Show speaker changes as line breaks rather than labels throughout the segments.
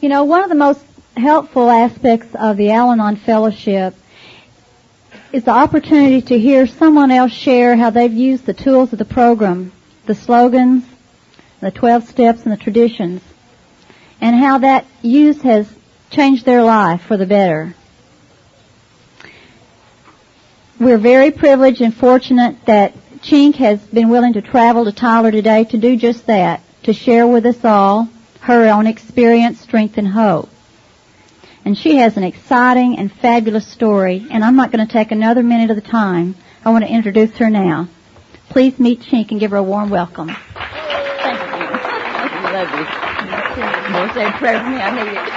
You know, one of the most helpful aspects of the Al-Anon Fellowship is the opportunity to hear someone else share how they've used the tools of the program, the slogans, the 12 steps, and the traditions, and how that use has changed their life for the better. We're very privileged and fortunate that Chink has been willing to travel to Tyler today to do just that, to share with us all her own experience, strength, and hope. And she has an exciting and fabulous story, and I'm not going to take another minute of the time. I want to introduce her now. Please meet Chink and give her a warm welcome.
Thank you. That's lovely. More say a prayer for me, I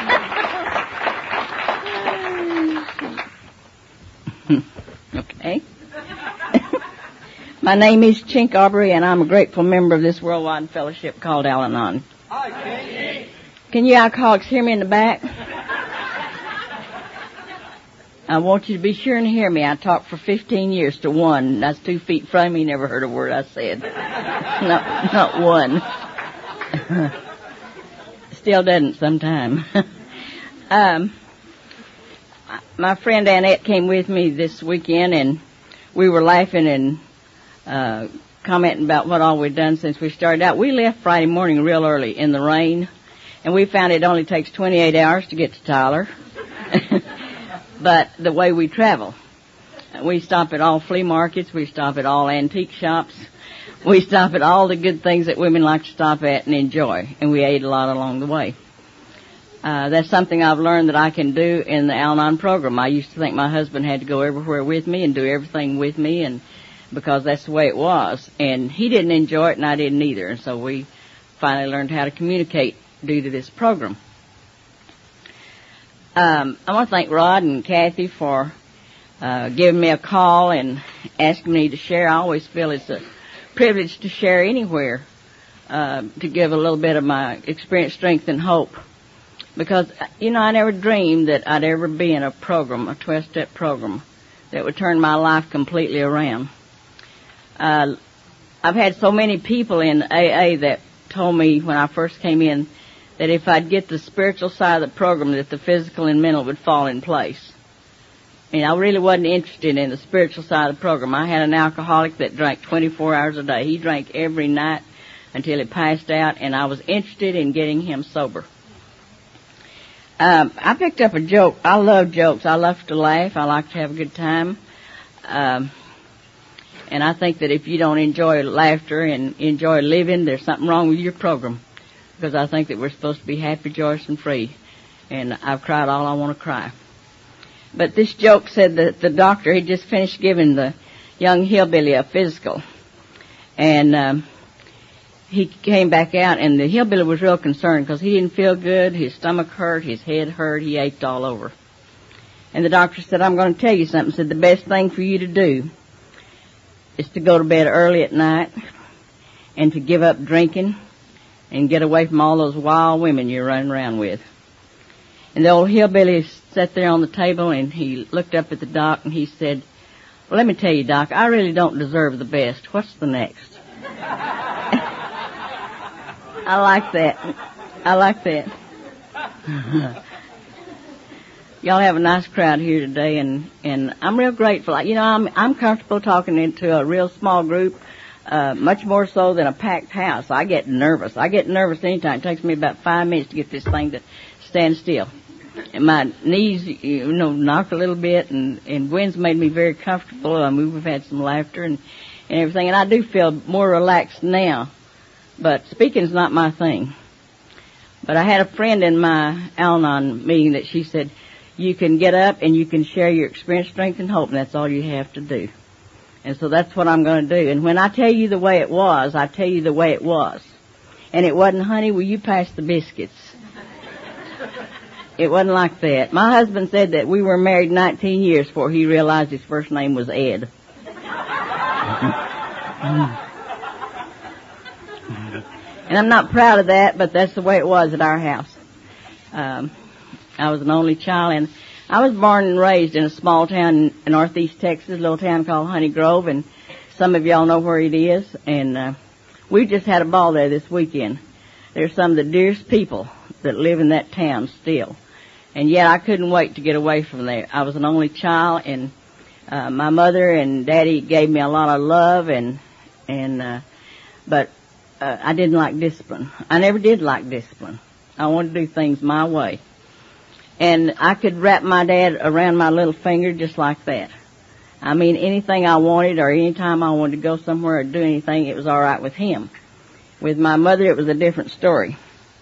need it. Okay. My name is Chink Aubrey, and I'm a grateful member of this worldwide fellowship called Al-Anon. Can you alcoholics hear me in the back? I want you to be sure and hear me. I talked for 15 years to one. That's 2 feet from me. Never heard a word I said. Not one. Still doesn't sometime. My friend Annette came with me this weekend, and we were laughing and commenting about what all we'd done since we started out. We left Friday morning real early in the rain, and we found it only takes 28 hours to get to Tyler. But the way we travel, we stop at all flea markets, we stop at all antique shops, we stop at all the good things that women like to stop at and enjoy, and we ate a lot along the way. That's something I've learned that I can do in the Al-Anon program. I used to think my husband had to go everywhere with me and do everything with me, and because that's the way it was. And he didn't enjoy it, and I didn't either. And so we finally learned how to communicate due to this program. I want to thank Rod and Kathy for giving me a call and asking me to share. I always feel it's a privilege to share anywhere, to give a little bit of my experience, strength, and hope. Because, you know, I never dreamed that I'd ever be in a program, a 12-step program, that would turn my life completely around. I've had so many people in AA that told me when I first came in that if I'd get the spiritual side of the program, that the physical and mental would fall in place. And I really wasn't interested in the spiritual side of the program. I had an alcoholic that drank 24 hours a day. He drank every night until he passed out, and I was interested in getting him sober. I picked up a joke. I love jokes. I love to laugh. I like to have a good time. And I think that if you don't enjoy laughter and enjoy living, there's something wrong with your program. Because I think that we're supposed to be happy, joyous, and free. And I've cried all I want to cry. But this joke said that the doctor had just finished giving the young hillbilly a physical. And he came back out, and the hillbilly was real concerned because he didn't feel good. His stomach hurt, his head hurt, he ached all over. And the doctor said, I'm going to tell you something. Said, the best thing for you to do is to go to bed early at night and to give up drinking and get away from all those wild women you're running around with. And the old hillbilly sat there on the table, and he looked up at the doc, and he said, well, let me tell you, Doc, I really don't deserve the best. What's the next? I like that. I like that. Y'all have a nice crowd here today, and I'm real grateful. You know, I'm comfortable talking into a real small group, much more so than a packed house. I get nervous. I get nervous anytime. It takes me about 5 minutes to get this thing to stand still. And my knees, you know, knock a little bit, and Gwen's made me very comfortable. We've had some laughter and everything, and I do feel more relaxed now. But speaking's not my thing. But I had a friend in my Al-Anon meeting that she said, you can get up and you can share your experience, strength, and hope, and that's all you have to do. And so that's what I'm going to do. And when I tell you the way it was, I tell you the way it was. And it wasn't, honey, will you pass the biscuits? It wasn't like that. My husband said that we were married 19 years before he realized his first name was Ed. And I'm not proud of that, but that's the way it was at our house. I was an only child, and I was born and raised in a small town in northeast Texas, a little town called Honey Grove, and some of y'all know where it is. And we just had a ball there this weekend. They're some of the dearest people that live in that town still. And yet I couldn't wait to get away from there. I was an only child, and my mother and Daddy gave me a lot of love, but I didn't like discipline. I never did like discipline. I wanted to do things my way. And I could wrap my dad around my little finger just like that. I mean, anything I wanted or any time I wanted to go somewhere or do anything, it was all right with him. With my mother, it was a different story.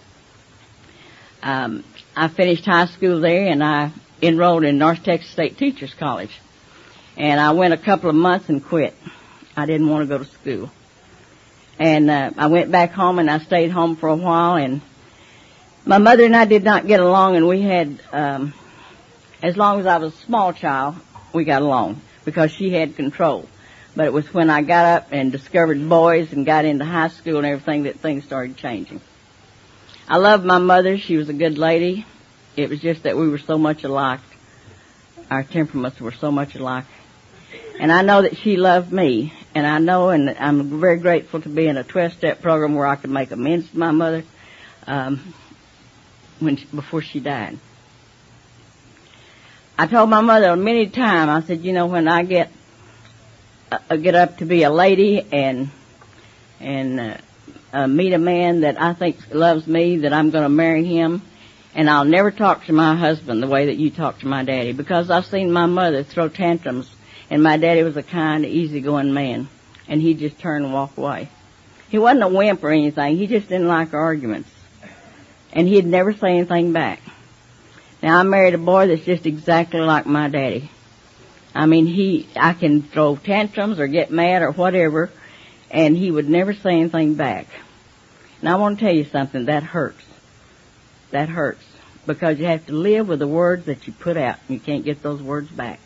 I finished high school there, and I enrolled in North Texas State Teachers College. And I went a couple of months and quit. I didn't want to go to school. And I went back home, and I stayed home for a while, and my mother and I did not get along, and we had, as long as I was a small child, we got along because she had control. But it was when I got up and discovered boys and got into high school and everything that things started changing. I loved my mother. She was a good lady. It was just that we were so much alike. Our temperaments were so much alike. And I know that she loved me. And I know, and I'm very grateful to be in a 12-step program where I could make amends to my mother before she died. I told my mother many times, I said, you know, when I get up to be a lady and meet a man that I think loves me, that I'm going to marry him, and I'll never talk to my husband the way that you talk to my daddy, because I've seen my mother throw tantrums, and my daddy was a kind, easygoing man, and he'd just turn and walk away. He wasn't a wimp or anything. He just didn't like arguments, and he'd never say anything back. Now, I married a boy that's just exactly like my daddy. I mean, I can throw tantrums or get mad or whatever, and he would never say anything back. And I want to tell you something, that hurts. That hurts, because you have to live with the words that you put out, and you can't get those words back.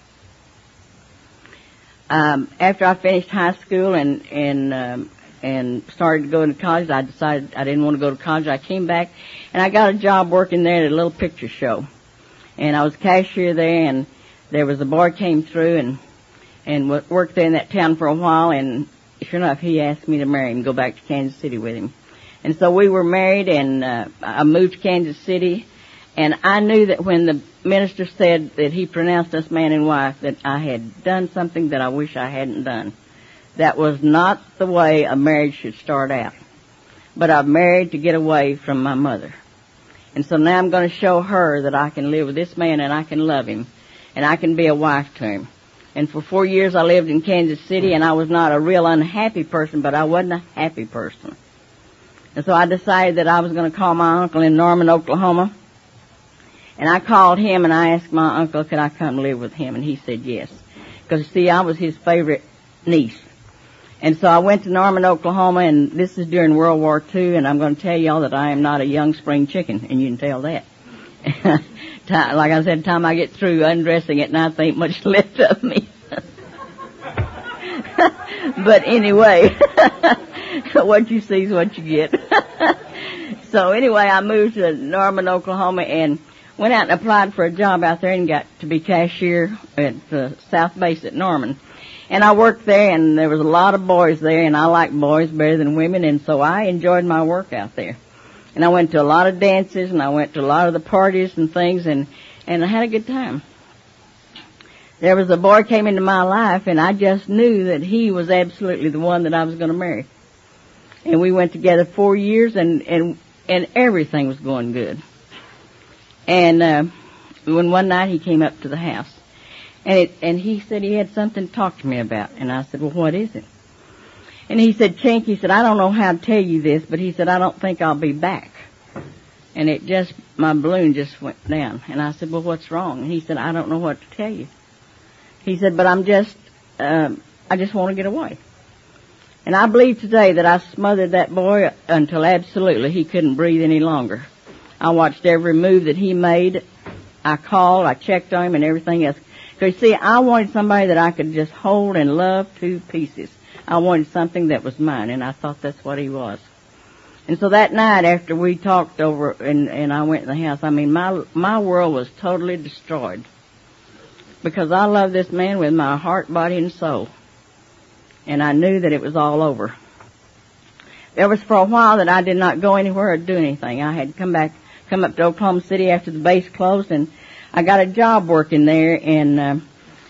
After I finished high school and started to go into college, I decided I didn't want to go to college. I came back, and I got a job working there at a little picture show. And I was cashier there, and there was a boy came through and worked there in that town for a while, and sure enough, he asked me to marry him, go back to Kansas City with him. And so we were married, and I moved to Kansas City, and I knew that when the minister said that he pronounced us man and wife, that I had done something that I wish I hadn't done. That was not the way a marriage should start out. But I married to get away from my mother. And so now I'm going to show her that I can live with this man and I can love him, and I can be a wife to him. And for 4 years I lived in Kansas City, and I was not a real unhappy person, but I wasn't a happy person. And so I decided that I was going to call my uncle in Norman, Oklahoma. And I called him and I asked my uncle, could I come live with him? And he said yes. Because, see, I was his favorite niece. And so I went to Norman, Oklahoma, and this is during World War II, and I'm going to tell y'all that I am not a young spring chicken, and you can tell that. Like I said, time I get through undressing at night, there ain't much left of me. But anyway, what you see is what you get. So anyway, I moved to Norman, Oklahoma, and went out and applied for a job out there and got to be cashier at the South Base at Norman. And I worked there, and there was a lot of boys there, and I like boys better than women, and so I enjoyed my work out there. And I went to a lot of dances, and I went to a lot of the parties and things, and I had a good time. There was a boy came into my life, and I just knew that he was absolutely the one that I was going to marry. And we went together 4 years, and everything was going good. And when one night he came up to the house, and he said he had something to talk to me about. And I said, well, what is it? And he said, Chink, he said, I don't know how to tell you this, but he said, I don't think I'll be back. And my balloon just went down. And I said, well, what's wrong? And he said, I don't know what to tell you. He said, but I just want to get away. And I believe today that I smothered that boy until absolutely he couldn't breathe any longer. I watched every move that he made. I called, I checked on him and everything else. Because, see, I wanted somebody that I could just hold and love to pieces. I wanted something that was mine, and I thought that's what he was. And so that night after we talked over and I went in the house, I mean, my world was totally destroyed. Because I loved this man with my heart, body, and soul. And I knew that it was all over. There was for a while that I did not go anywhere or do anything. I had come back come up to Oklahoma City after the base closed, and I got a job working there, and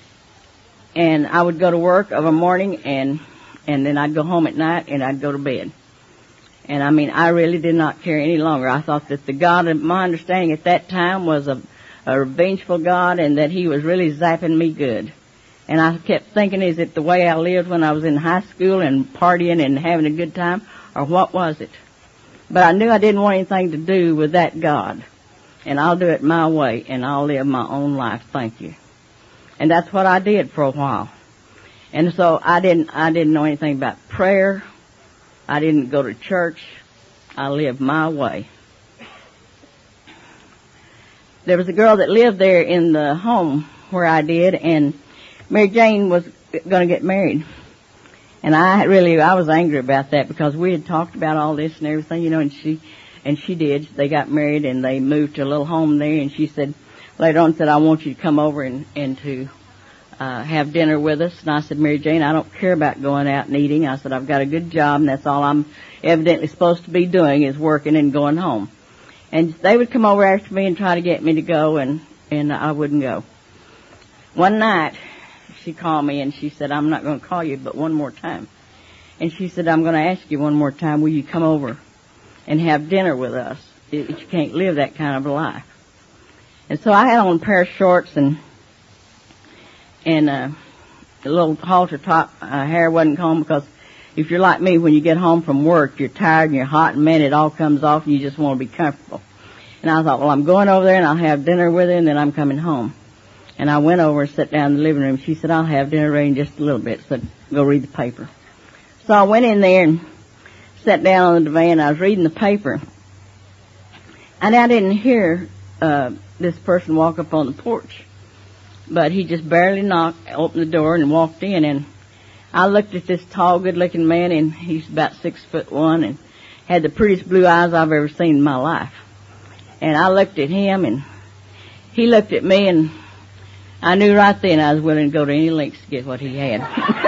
I would go to work of a morning, and then I'd go home at night, and I'd go to bed. And I mean, I really did not care any longer. I thought that the God of my understanding at that time was a vengeful God, and that he was really zapping me good. And I kept thinking, is it the way I lived when I was in high school and partying and having a good time, or what was it? But I knew I didn't want anything to do with that God. And I'll do it my way, and I'll live my own life, thank you. And that's what I did for a while. And so I didn't know anything about prayer. I didn't go to church. I lived my way. There was a girl that lived there in the home where I did, and Mary Jane was going to get married. And I was angry about that, because we had talked about all this and everything, you know, and she did. They got married, and they moved to a little home there, and she said, later on, I want you to come over and to have dinner with us. And I said, Mary Jane, I don't care about going out and eating. I said, I've got a good job, and that's all I'm evidently supposed to be doing is working and going home. And they would come over after me and try to get me to go, and I wouldn't go. One night, she called me, and she said, I'm not going to call you but one more time. And she said, I'm going to ask you one more time, will you come over and have dinner with us? You can't live that kind of a life. And so I had on a pair of shorts and a little halter top. Hair wasn't combed, because if you're like me, when you get home from work, you're tired and you're hot, and man, it all comes off and you just want to be comfortable. And I thought, well, I'm going over there and I'll have dinner with her, and then I'm coming home. And I went over and sat down in the living room. She said, I'll have dinner ready in just a little bit, so go read the paper. So I went in there and sat down on the divan. I was reading the paper, and I didn't hear this person walk up on the porch. But he just barely opened the door and walked in, and I looked at this tall, good-looking man, and he's about 6'1" and had the prettiest blue eyes I've ever seen in my life. And I looked at him, and he looked at me, and I knew right then I was willing to go to any lengths to get what he had.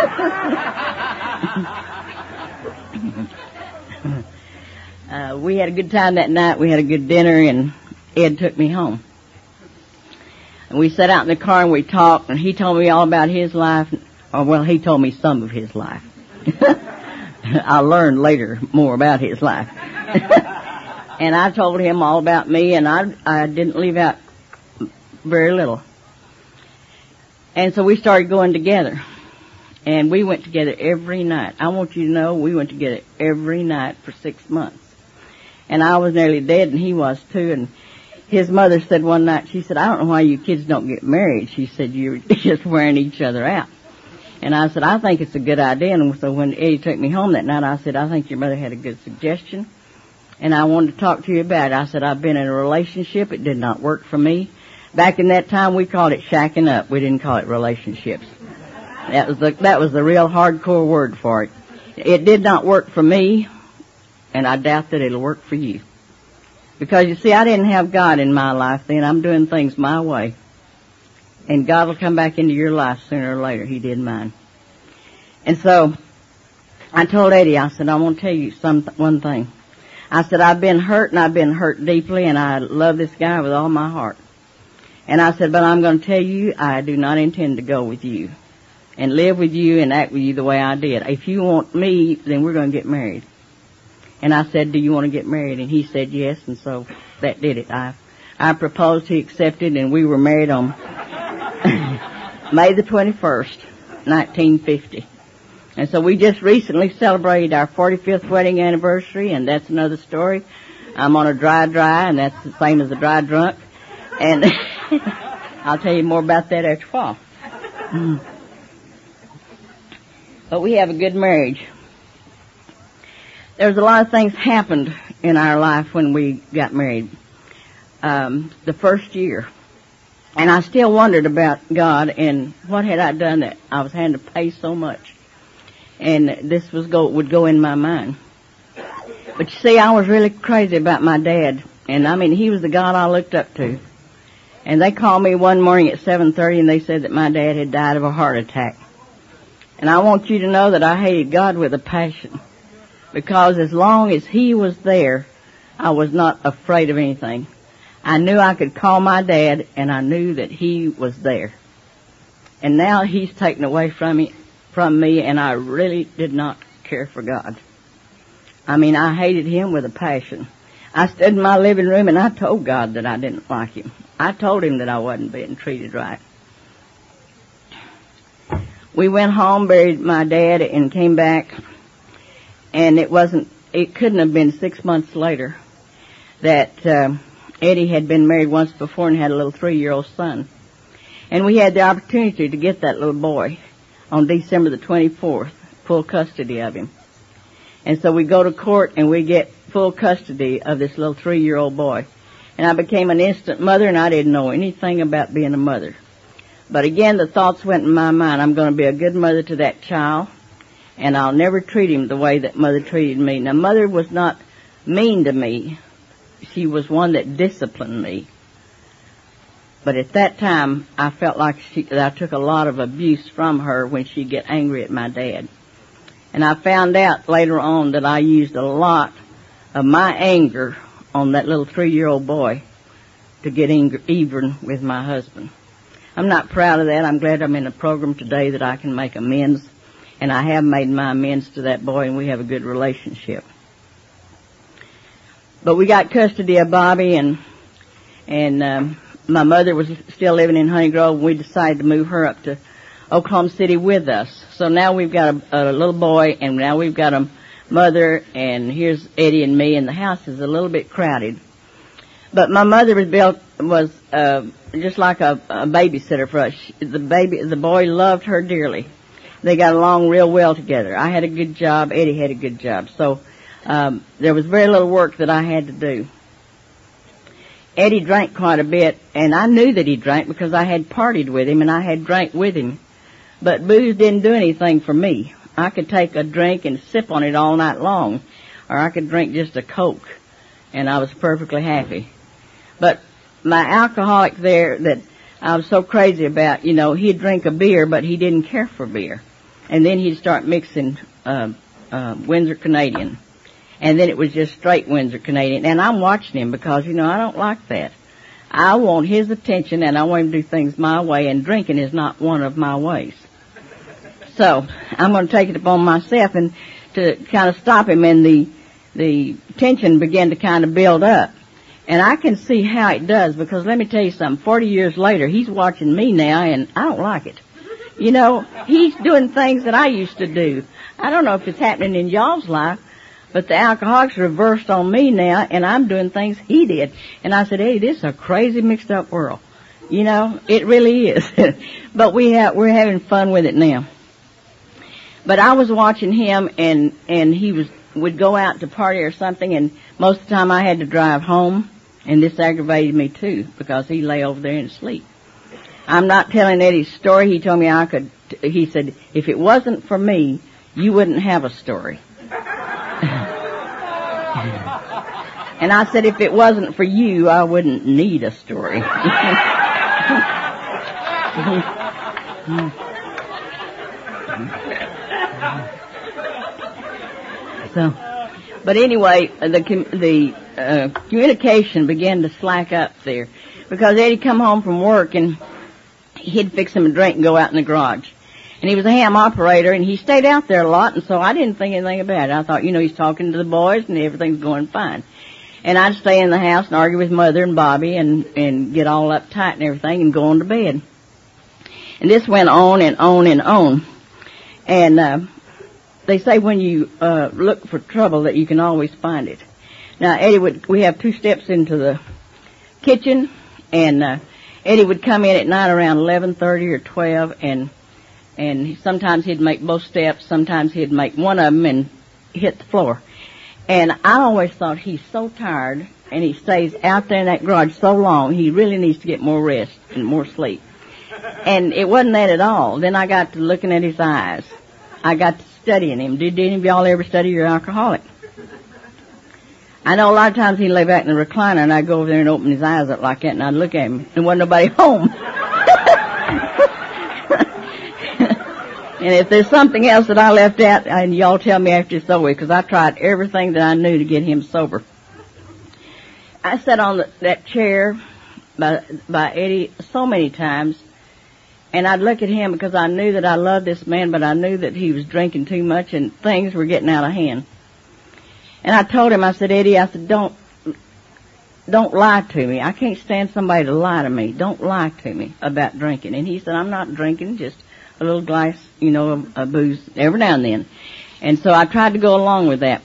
We had a good time that night. We had a good dinner, and Ed took me home. And we sat out in the car and we talked, and he told me all about his life. Or, well, he told me some of his life. I learned later more about his life. And I told him all about me, and I didn't leave out very little. And so we started going together. And we went together every night. I want you to know we went together every night for 6 months. And I was nearly dead, and he was too. And his mother said one night, she said, I don't know why you kids don't get married. She said, you're just wearing each other out. And I said, I think it's a good idea. And so when Eddie took me home that night, I said, I think your mother had a good suggestion, and I wanted to talk to you about it. I said, I've been in a relationship. It did not work for me. Back in that time, we called it shacking up. We didn't call it relationships. That was the real hardcore word for it. It did not work for me, and I doubt that it'll work for you. Because, you see, I didn't have God in my life then. I'm doing things my way. And God will come back into your life sooner or later. He did mine. And so I told Eddie, I said, I want to tell you one thing. I said, I've been hurt, and I've been hurt deeply, and I love this guy with all my heart. And I said, but I'm going to tell you, I do not intend to go with you and live with you and act with you the way I did. If you want me, then we're going to get married. And I said, do you want to get married? And he said yes, and so that did it. I proposed, he accepted, and we were married on May the 21st, 1950. And so we just recently celebrated our 45th wedding anniversary, and that's another story. I'm on a dry, and that's the same as a dry drunk. And I'll tell you more about that after a while. But we have a good marriage. There's a lot of things happened in our life when we got married. The first year. And I still wondered about God and what had I done that I was having to pay so much. And this would go in my mind. But you see, I was really crazy about my dad. And I mean, he was the God I looked up to. And they called me one morning at 7:30 and they said that my dad had died of a heart attack. And I want you to know that I hated God with a passion. Because as long as he was there, I was not afraid of anything. I knew I could call my dad, and I knew that he was there. And now he's taken away from me, and I really did not care for God. I mean, I hated him with a passion. I stood in my living room, and I told God that I didn't like him. I told him that I wasn't being treated right. We went home, buried my dad, and came back, and it couldn't have been 6 months later that Eddie had been married once before and had a little 3-year-old son. And we had the opportunity to get that little boy on December the 24th, full custody of him. And so we go to court and we get full custody of this little 3-year-old boy. And I became an instant mother, and I didn't know anything about being a mother. But again, the thoughts went in my mind, I'm going to be a good mother to that child, and I'll never treat him the way that Mother treated me. Now, Mother was not mean to me. She was one that disciplined me. But at that time, I felt like I took a lot of abuse from her when she'd get angry at my dad. And I found out later on that I used a lot of my anger on that little 3-year-old boy to get even with my husband. I'm not proud of that. I'm glad I'm in a program today that I can make amends. And I have made my amends to that boy, and we have a good relationship. But we got custody of Bobby, and my mother was still living in Honey Grove, and we decided to move her up to Oklahoma City with us. So now we've got a little boy, and now we've got a mother, and here's Eddie and me, and the house is a little bit crowded. But my mother was just like a babysitter for us. The boy loved her dearly. They got along real well together. I had a good job. Eddie had a good job. So there was very little work that I had to do. Eddie drank quite a bit, and I knew that he drank because I had partied with him and I had drank with him. But booze didn't do anything for me. I could take a drink and sip on it all night long, or I could drink just a Coke, and I was perfectly happy. But my alcoholic there that I was so crazy about, he'd drink a beer, but he didn't care for beer. And then he'd start mixing Windsor Canadian. And then it was just straight Windsor Canadian. And I'm watching him because, I don't like that. I want his attention, and I want him to do things my way, and drinking is not one of my ways. So I'm going to take it upon myself and to kind of stop him, and the tension began to kind of build up. And I can see how it does, because let me tell you something, 40 years later, he's watching me now, and I don't like it. He's doing things that I used to do. I don't know if it's happening in y'all's life, but the alcoholic's reversed on me now, and I'm doing things he did. And I said, hey, this is a crazy mixed up world. It really is. But we're having fun with it now. But I was watching him, and he would go out to party or something, and most of the time I had to drive home, and this aggravated me too, because he lay over there and sleep. I'm not telling Eddie's story. He told me he said, if it wasn't for me, you wouldn't have a story. And I said, if it wasn't for you, I wouldn't need a story. But anyway, the communication began to slack up there, because Eddie come home from work and he'd fix him a drink and go out in the garage. And he was a ham operator, and he stayed out there a lot, and so I didn't think anything about it. I thought, he's talking to the boys and everything's going fine. And I'd stay in the house and argue with Mother and Bobby and get all uptight and everything and go on to bed. And this went on and on and on. And they say when you look for trouble that you can always find it. Now, we have 2 steps into the kitchen, and Eddie would come in at night around 11:30 or 12, and sometimes he'd make both steps, sometimes he'd make one of them and hit the floor. And I always thought, he's so tired, and he stays out there in that garage so long, he really needs to get more rest and more sleep. And it wasn't that at all. Then I got to looking at his eyes. I got to studying him. Did any of y'all ever study your alcoholic? I know a lot of times he'd lay back in the recliner, and I'd go over there and open his eyes up like that, and I'd look at him, and wasn't nobody home. And if there's something else that I left out, and y'all tell me after it's over, because I tried everything that I knew to get him sober. I sat on that chair by Eddie so many times, and I'd look at him because I knew that I loved this man, but I knew that he was drinking too much and things were getting out of hand. And I told him, I said, Eddie, I said, don't lie to me. I can't stand somebody to lie to me. Don't lie to me about drinking. And he said, I'm not drinking, just a little glass, of booze every now and then. And so I tried to go along with that.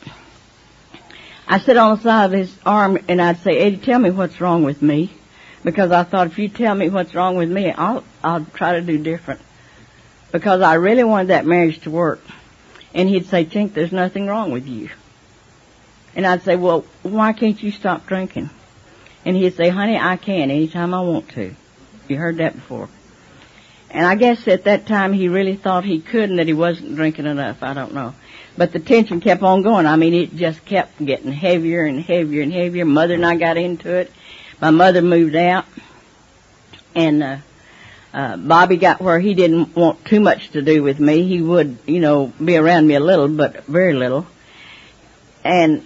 I sit on the side of his arm and I'd say, Eddie, tell me what's wrong with me. Because I thought if you tell me what's wrong with me, I'll try to do different. Because I really wanted that marriage to work. And he'd say, Chink, there's nothing wrong with you. And I'd say, well, why can't you stop drinking? And he'd say, honey, I can anytime I want to. You heard that before. And I guess at that time he really thought he could and that he wasn't drinking enough. I don't know. But the tension kept on going. I mean, it just kept getting heavier and heavier and heavier. Mother and I got into it. My mother moved out. And Bobby got where he didn't want too much to do with me. He would, be around me a little, but very little. And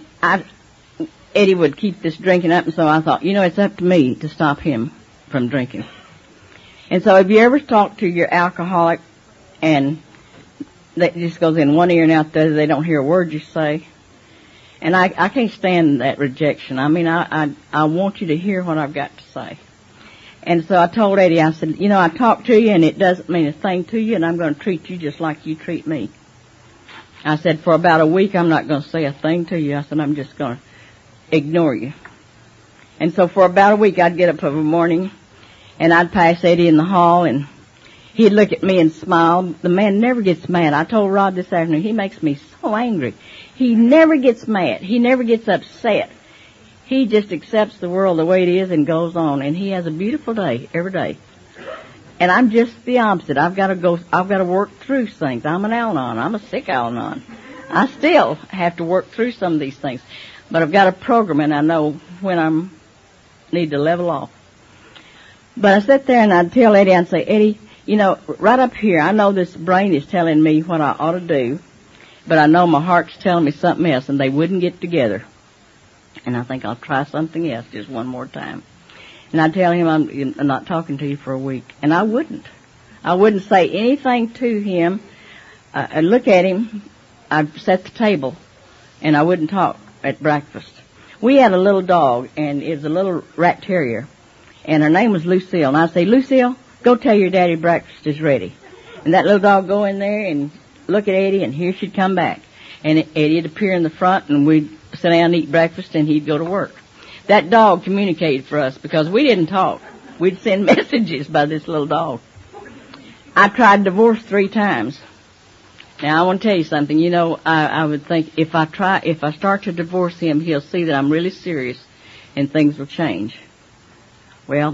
Eddie would keep this drinking up, and so I thought, it's up to me to stop him from drinking. And so if you ever talk to your alcoholic and that just goes in one ear and out the other, they don't hear a word you say. And I can't stand that rejection. I mean, I want you to hear what I've got to say. And so I told Eddie, I said, I talk to you and it doesn't mean a thing to you, and I'm going to treat you just like you treat me. I said, for about a week, I'm not going to say a thing to you. I said, I'm just going to ignore you. And so for about a week, I'd get up of a morning and I'd pass Eddie in the hall and he'd look at me and smile. The man never gets mad. I told Rod this afternoon, he makes me so angry. He never gets mad. He never gets upset. He just accepts the world the way it is and goes on. And he has a beautiful day every day. And I'm just the opposite. I've got to work through things. I'm an Al-Anon. I'm a sick Al-Anon. I still have to work through some of these things. But I've got a program and I know when I need to level off. But I sit there and I'd tell Eddie, I'd say, Eddie, right up here, I know this brain is telling me what I ought to do, but I know my heart's telling me something else, and they wouldn't get together. And I think I'll try something else just one more time. And I'd tell him I'm not talking to you for a week. And I wouldn't. I wouldn't say anything to him. I'd look at him. I'd set the table, and I wouldn't talk at breakfast. We had a little dog, and it was a little rat terrier, and her name was Lucille. And I'd say, Lucille, go tell your daddy breakfast is ready. And that little dog go in there and look at Eddie, and here she'd come back. And Eddie'd appear in the front, and we'd sit down and eat breakfast, and he'd go to work. That dog communicated for us because we didn't talk. We'd send messages by this little dog. I tried divorce 3 times. Now, I want to tell you something. I would think if I start to divorce him, he'll see that I'm really serious and things will change. Well,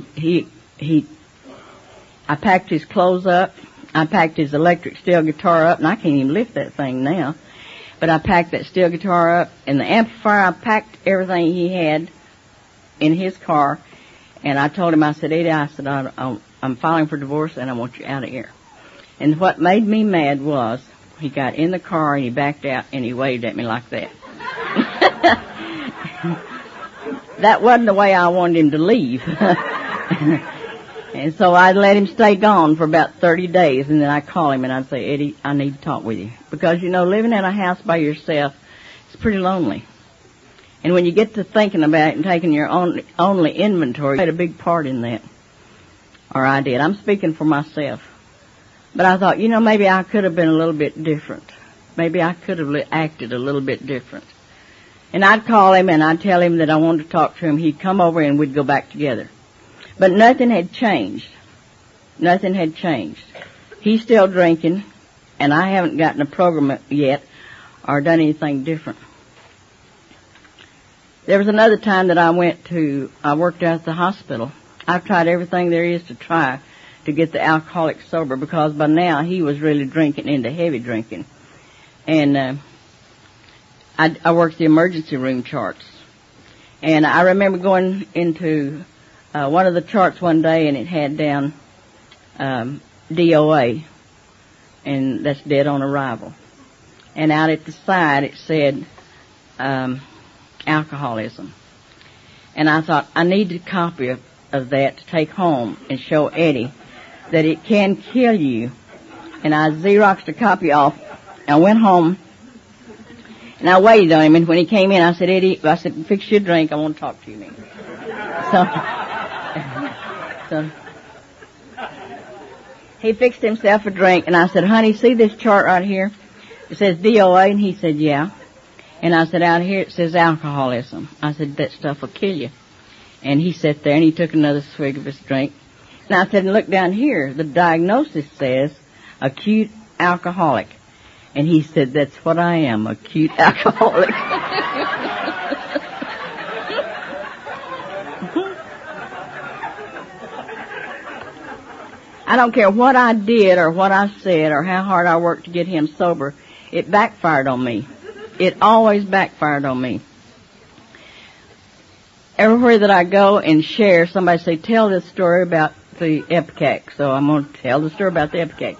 I packed his clothes up. I packed his electric steel guitar up, and I can't even lift that thing now. But I packed that steel guitar up, and the amplifier, I packed everything he had in his car, and I told him, I said, Eddie, I said, I'm filing for divorce, and I want you out of here. And what made me mad was he got in the car, and he backed out, and he waved at me like that. That wasn't the way I wanted him to leave. And so I'd let him stay gone for about 30 days, and then I'd call him and I'd say, Eddie, I need to talk with you. Because, living in a house by yourself is pretty lonely. And when you get to thinking about it and taking your only inventory, you had a big part in that. Or I did. I'm speaking for myself. But I thought, maybe I could have been a little bit different. Maybe I could have acted a little bit different. And I'd call him and I'd tell him that I wanted to talk to him. He'd come over and we'd go back together. But nothing had changed. Nothing had changed. He's still drinking, and I haven't gotten a program yet or done anything different. There was another time that I worked out at the hospital. I've tried everything there is to try to get the alcoholic sober, because by now he was really drinking into heavy drinking. And I worked the emergency room charts. And I remember going into one of the charts one day, and it had down DOA, and that's dead on arrival. And out at the side it said alcoholism. And I thought, I need a copy of that to take home and show Eddie that it can kill you. And I Xeroxed a copy off. I went home, and I waited on him. And when he came in, I said, Eddie, I said, fix your drink. I want to talk to you, man. So he fixed himself a drink, and I said, honey, see this chart right here? It says DOA, and he said, yeah. And I said, out here it says alcoholism. I said, that stuff will kill you. And he sat there, and he took another swig of his drink. And I said, look down here. The diagnosis says acute alcoholic. And he said, that's what I am, acute alcoholic. I don't care what I did or what I said or how hard I worked to get him sober. It backfired on me. It always backfired on me. Everywhere that I go and share, somebody say, tell this story about the Ipecac. So I'm going to tell the story about the Ipecac.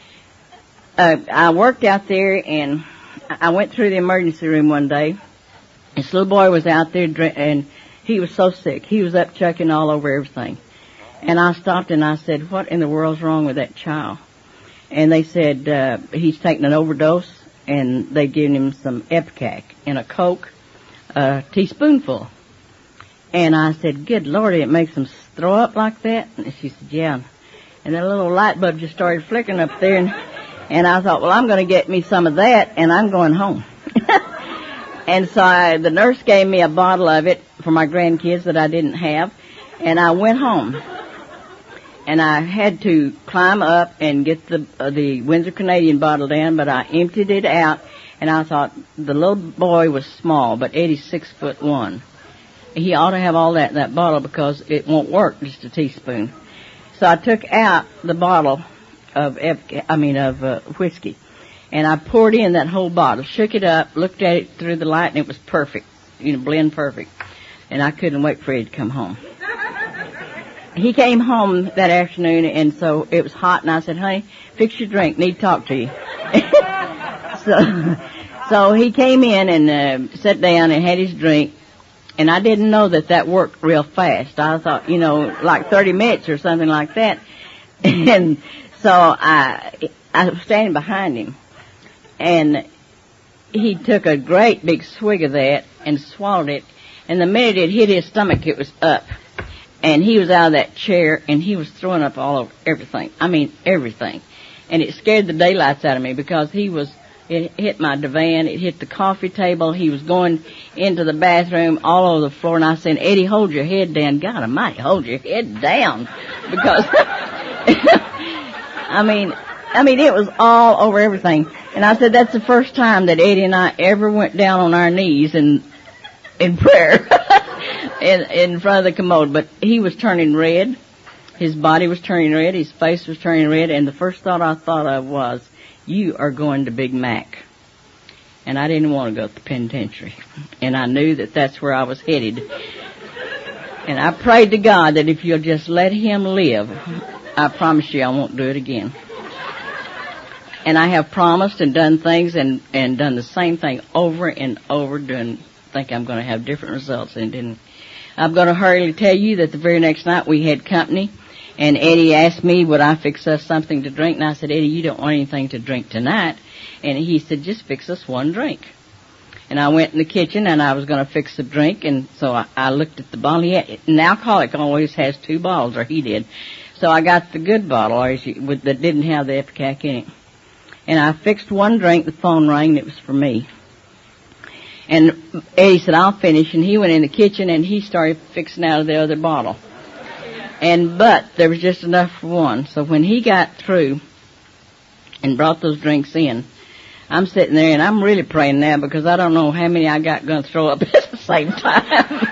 I worked out there, and I went through the emergency room one day. This little boy was out there, and he was so sick. He was up chucking all over everything. And I stopped and I said, what in the world's wrong with that child? And they said, he's taking an overdose, and they've given him some Ipecac in a Coke, a teaspoonful. And I said, good Lord, it makes them throw up like that? And she said, yeah. And that little light bulb just started flickering up there, and I thought, well, I'm going to get me some of that, and I'm going home. And so the nurse gave me a bottle of it for my grandkids that I didn't have, and I went home. And I had to climb up and get the Windsor Canadian bottle down, but I emptied it out, and I thought the little boy was small, but Eddie's 6'1". He ought to have all that in that bottle because it won't work, just a teaspoon. So I took out the bottle of whiskey, and I poured in that whole bottle, shook it up, looked at it through the light, and it was perfect, blend perfect. And I couldn't wait for Eddie to come home. He came home that afternoon, and so it was hot, and I said, honey, fix your drink, need to talk to you. So he came in and sat down and had his drink, and I didn't know that worked real fast. I thought, like 30 minutes or something like that. And so I was standing behind him, and he took a great big swig of that and swallowed it, and the minute it hit his stomach, it was up. And he was out of that chair, and he was throwing up all over everything. I mean, everything. And it scared the daylights out of me because it hit my divan, it hit the coffee table, he was going into the bathroom, all over the floor, and I said, Eddie, hold your head down. God almighty, hold your head down. Because, I mean, it was all over everything. And I said, that's the first time that Eddie and I ever went down on our knees in prayer. in front of the commode, but he was turning red. His body was turning red. His face was turning red. And the first thought I thought of was, you are going to Big Mac. And I didn't want to go to the penitentiary. And I knew that that's where I was headed. And I prayed to God that if you'll just let him live, I promise you I won't do it again. And I have promised and done things and done the same thing over and over, think I'm going to have different results, and didn't. I'm going to hurriedly tell you that the very next night we had company, and Eddie asked me, would I fix us something to drink? And I said, Eddie, you don't want anything to drink tonight. And he said, just fix us one drink. And I went in the kitchen, and I was going to fix a drink, and so I looked at the bottle. An alcoholic always has two bottles, or he did. So I got the good bottle that didn't have the Ipecac in it. And I fixed one drink, the phone rang, and it was for me. And Eddie said, I'll finish, and he went in the kitchen, and he started fixing out of the other bottle. But there was just enough for one. So when he got through and brought those drinks in, I'm sitting there, and I'm really praying now because I don't know how many I got going to throw up at the same time.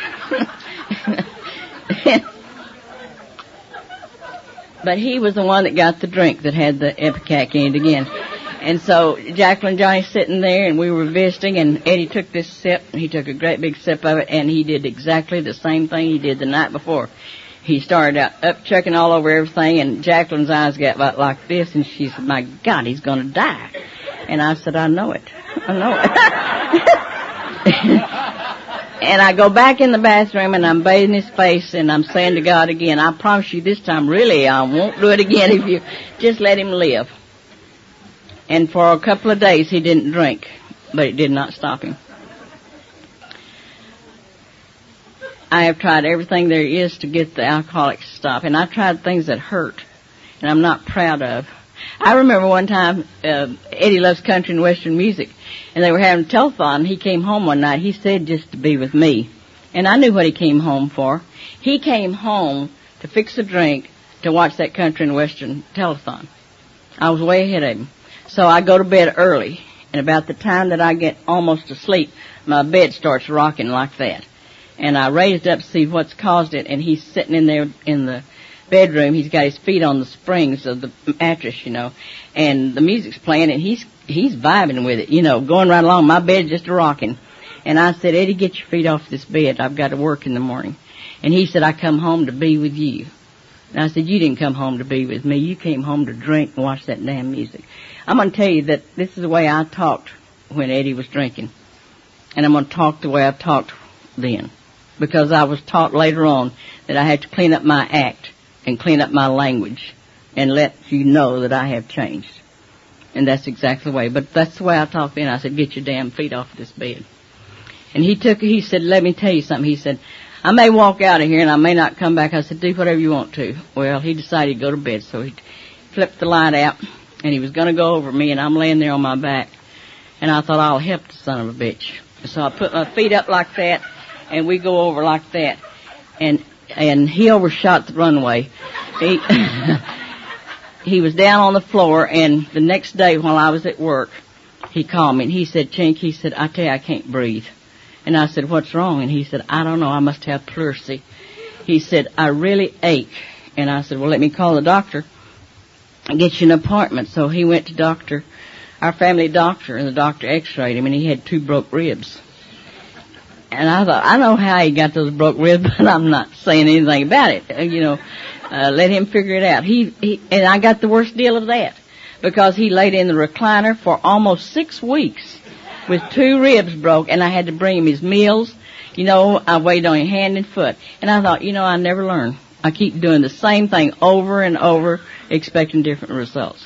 But he was the one that got the drink that had the Ipecac in it again. And so Jacqueline and Johnny sitting there, and we were visiting, and Eddie took this sip, and he took a great big sip of it, and he did exactly the same thing he did the night before. He started out up chucking all over everything, and Jacqueline's eyes got like this, and she said, my God, he's going to die. And I said, I know it. And I go back in the bathroom and I'm bathing his face and I'm saying to God again, I promise you this time really I won't do it again if you just let him live. And for a couple of days he didn't drink, but it did not stop him. I have tried everything there is to get the alcoholics to stop, and I've tried things that hurt, and I'm not proud of. I remember one time, Eddie loves country and western music, and they were having a telethon. He came home one night. He said just to be with me, and I knew what he came home for. He came home to fix a drink to watch that country and western telethon. I was way ahead of him. So I go to bed early, and about the time that I get almost asleep, my bed starts rocking like that. And I raised up to see what's caused it, and he's sitting in there in the bedroom. He's got his feet on the springs of the mattress, you know, and the music's playing, and he's vibing with it, you know, going right along. My bed's just rocking. And I said, Eddie, get your feet off this bed. I've got to work in the morning. And he said, I come home to be with you. And I said, you didn't come home to be with me. You came home to drink and watch that damn music. I'm going to tell you that this is the way I talked when Eddie was drinking. And I'm going to talk the way I've talked then. Because I was taught later on that I had to clean up my act and clean up my language and let you know that I have changed. And that's exactly the way. But that's the way I talked then. I said, get your damn feet off this bed. And he said, let me tell you something. He said, I may walk out of here and I may not come back. I said, do whatever you want to. Well, he decided to go to bed, so he flipped the light out and he was going to go over me, and I'm laying there on my back. And I thought, I'll help the son of a bitch. So I put my feet up like that, and we go over like that, and he overshot the runway. He was down on the floor, and the next day while I was at work, he called me, and he said, Chink, he said, I tell you, I can't breathe. And I said, what's wrong? And he said, I don't know, I must have pleurisy. He said, I really ache. And I said, well, let me call the doctor and get you an appointment. So he went to our family doctor, and the doctor x-rayed him, and he had 2 broke ribs. And I thought, I know how he got those broke ribs, but I'm not saying anything about it. You know, let him figure it out. And I got the worst deal of that, because he laid in the recliner for almost 6 weeks with 2 ribs broke, and I had to bring him his meals. You know, I waited on him hand and foot. And I thought, you know, I never learn. I keep doing the same thing over and over, expecting different results.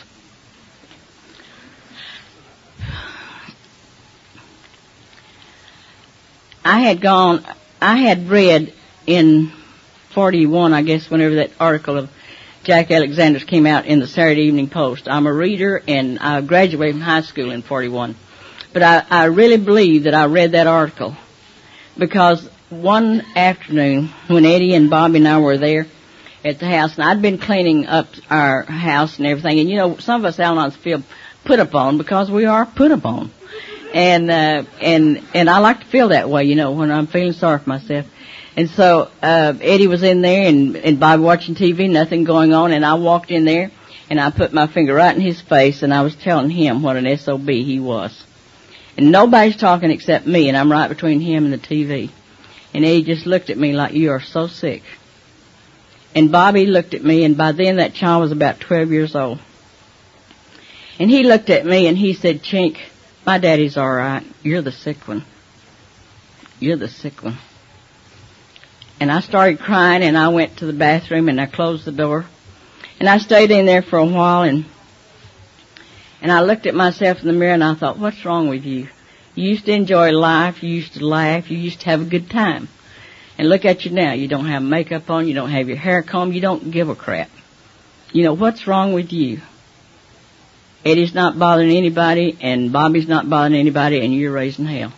I had read in 41, I guess, whenever that article of Jack Alexander's came out in the Saturday Evening Post. I'm a reader, and I graduated from high school in 41. But I really believe that I read that article, because one afternoon when Eddie and Bobby and I were there at the house, and I'd been cleaning up our house and everything, and you know, some of us Al-Anons feel put upon because we are put upon. And I like to feel that way, you know, when I'm feeling sorry for myself. And so, Eddie was in there and Bobby watching TV, nothing going on, and I walked in there and I put my finger right in his face and I was telling him what an SOB he was. And nobody's talking except me, and I'm right between him and the TV. And Eddie just looked at me like, you are so sick. And Bobby looked at me, and by then that child was about 12 years old. And he looked at me and he said, Chink, my daddy's all right. You're the sick one. You're the sick one. And I started crying, and I went to the bathroom, and I closed the door. And I stayed in there for a while, and I looked at myself in the mirror, and I thought, what's wrong with you? You used to enjoy life. You used to laugh. You used to have a good time. And look at you now. You don't have makeup on. You don't have your hair combed. You don't give a crap. You know, what's wrong with you? Eddie's not bothering anybody, and Bobby's not bothering anybody, and you're raising hell.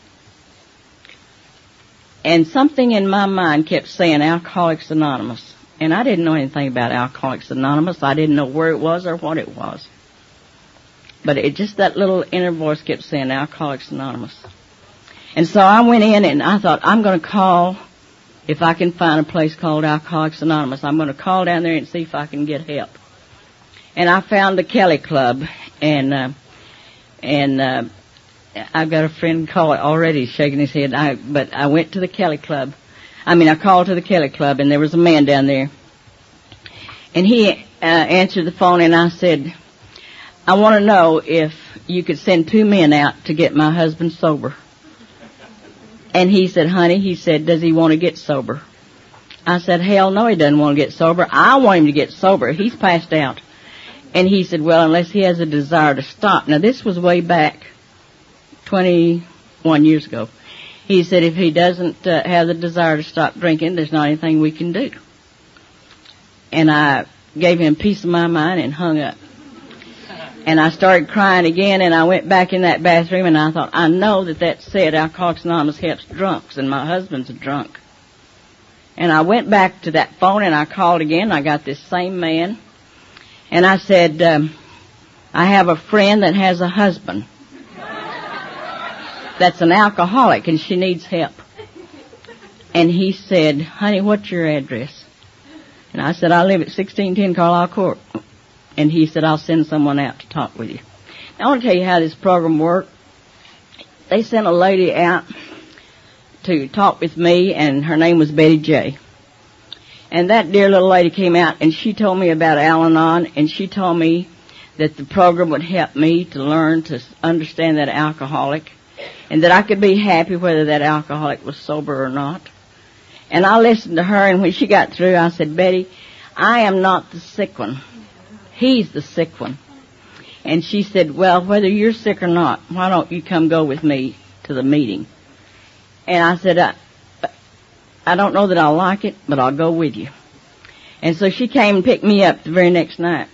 And something in my mind kept saying Alcoholics Anonymous. And I didn't know anything about Alcoholics Anonymous. I didn't know where it was or what it was. But it just, that little inner voice kept saying Alcoholics Anonymous. And so I went in and I thought, I'm going to call, if I can find a place called Alcoholics Anonymous, I'm going to call down there and see if I can get help. And I found the Kelly Club, and I've got a friend call it already, shaking his head. But I went to the Kelly Club. I called to the Kelly Club, and there was a man down there. And he answered the phone, and I said, I want to know if you could send 2 men out to get my husband sober. And he said, honey, he said, does he want to get sober? I said, hell no, he doesn't want to get sober. I want him to get sober. He's passed out. And he said, well, unless he has a desire to stop. Now, this was way back 21 years ago. He said if he doesn't have the desire to stop drinking, there's not anything we can do. And I gave him peace of my mind and hung up. And I started crying again, and I went back in that bathroom, and I thought, I know that said Alcoholics Anonymous helps drunks, and my husband's a drunk. And I went back to that phone, and I called again. I got this same man. And I said, I have a friend that has a husband that's an alcoholic, and she needs help. And he said, honey, what's your address? And I said, I live at 1610 Carlisle Court. And he said, I'll send someone out to talk with you. Now, I want to tell you how this program worked. They sent a lady out to talk with me, and her name was Betty J. And that dear little lady came out, and she told me about Al-Anon, and she told me that the program would help me to learn to understand that alcoholic, and that I could be happy whether that alcoholic was sober or not. And I listened to her, and when she got through, I said, Betty, I am not the sick one. He's the sick one. And she said, well, whether you're sick or not, why don't you come go with me to the meeting? And I said, I don't know that I'll like it, but I'll go with you. And so she came and picked me up the very next night.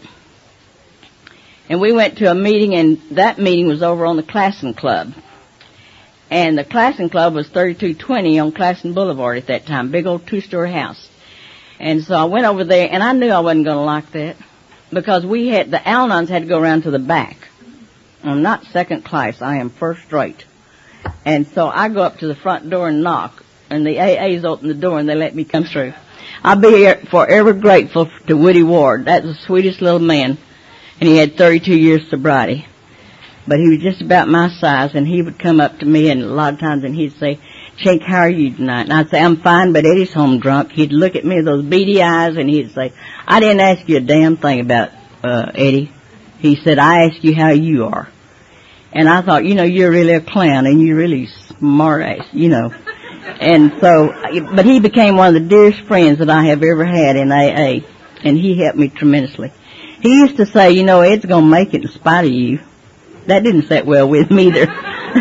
And we went to a meeting, and that meeting was over on the Classen Club. And the Classen Club was 3220 on Classen Boulevard at that time, big old two-story house. And so I went over there, and I knew I wasn't going to like that, because the Al-Anons had to go around to the back. I'm not second class, I am first rate. And so I go up to the front door and knock, and the AAs open the door, and they let me come through. I'll be forever grateful to Woody Ward. That's the sweetest little man, and he had 32 years sobriety. But he was just about my size, and he would come up to me, and a lot of times, and he'd say, Chink, how are you tonight? And I'd say, I'm fine, but Eddie's home drunk. He'd look at me with those beady eyes, and he'd say, I didn't ask you a damn thing about Eddie. He said, I asked you how you are. And I thought, you're really a clown, and you're really smart ass, And so, but he became one of the dearest friends that I have ever had in AA, and he helped me tremendously. He used to say, Ed's going to make it in spite of you. That didn't sit well with me either.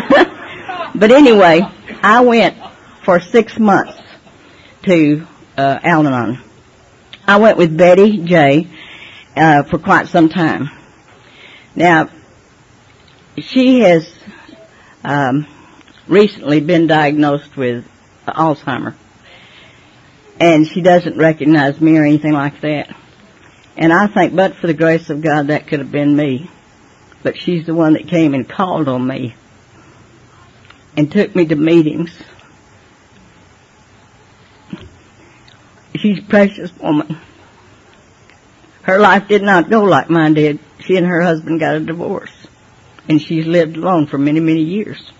But anyway, I went for 6 months to Al-Anon. I went with Betty J for quite some time. Now, she has recently been diagnosed with Alzheimer's, and she doesn't recognize me or anything like that. And I think, but for the grace of God, that could have been me. But she's the one that came and called on me and took me to meetings. She's a precious woman. Her life did not go like mine did. She and her husband got a divorce, and she's lived alone for many, many years.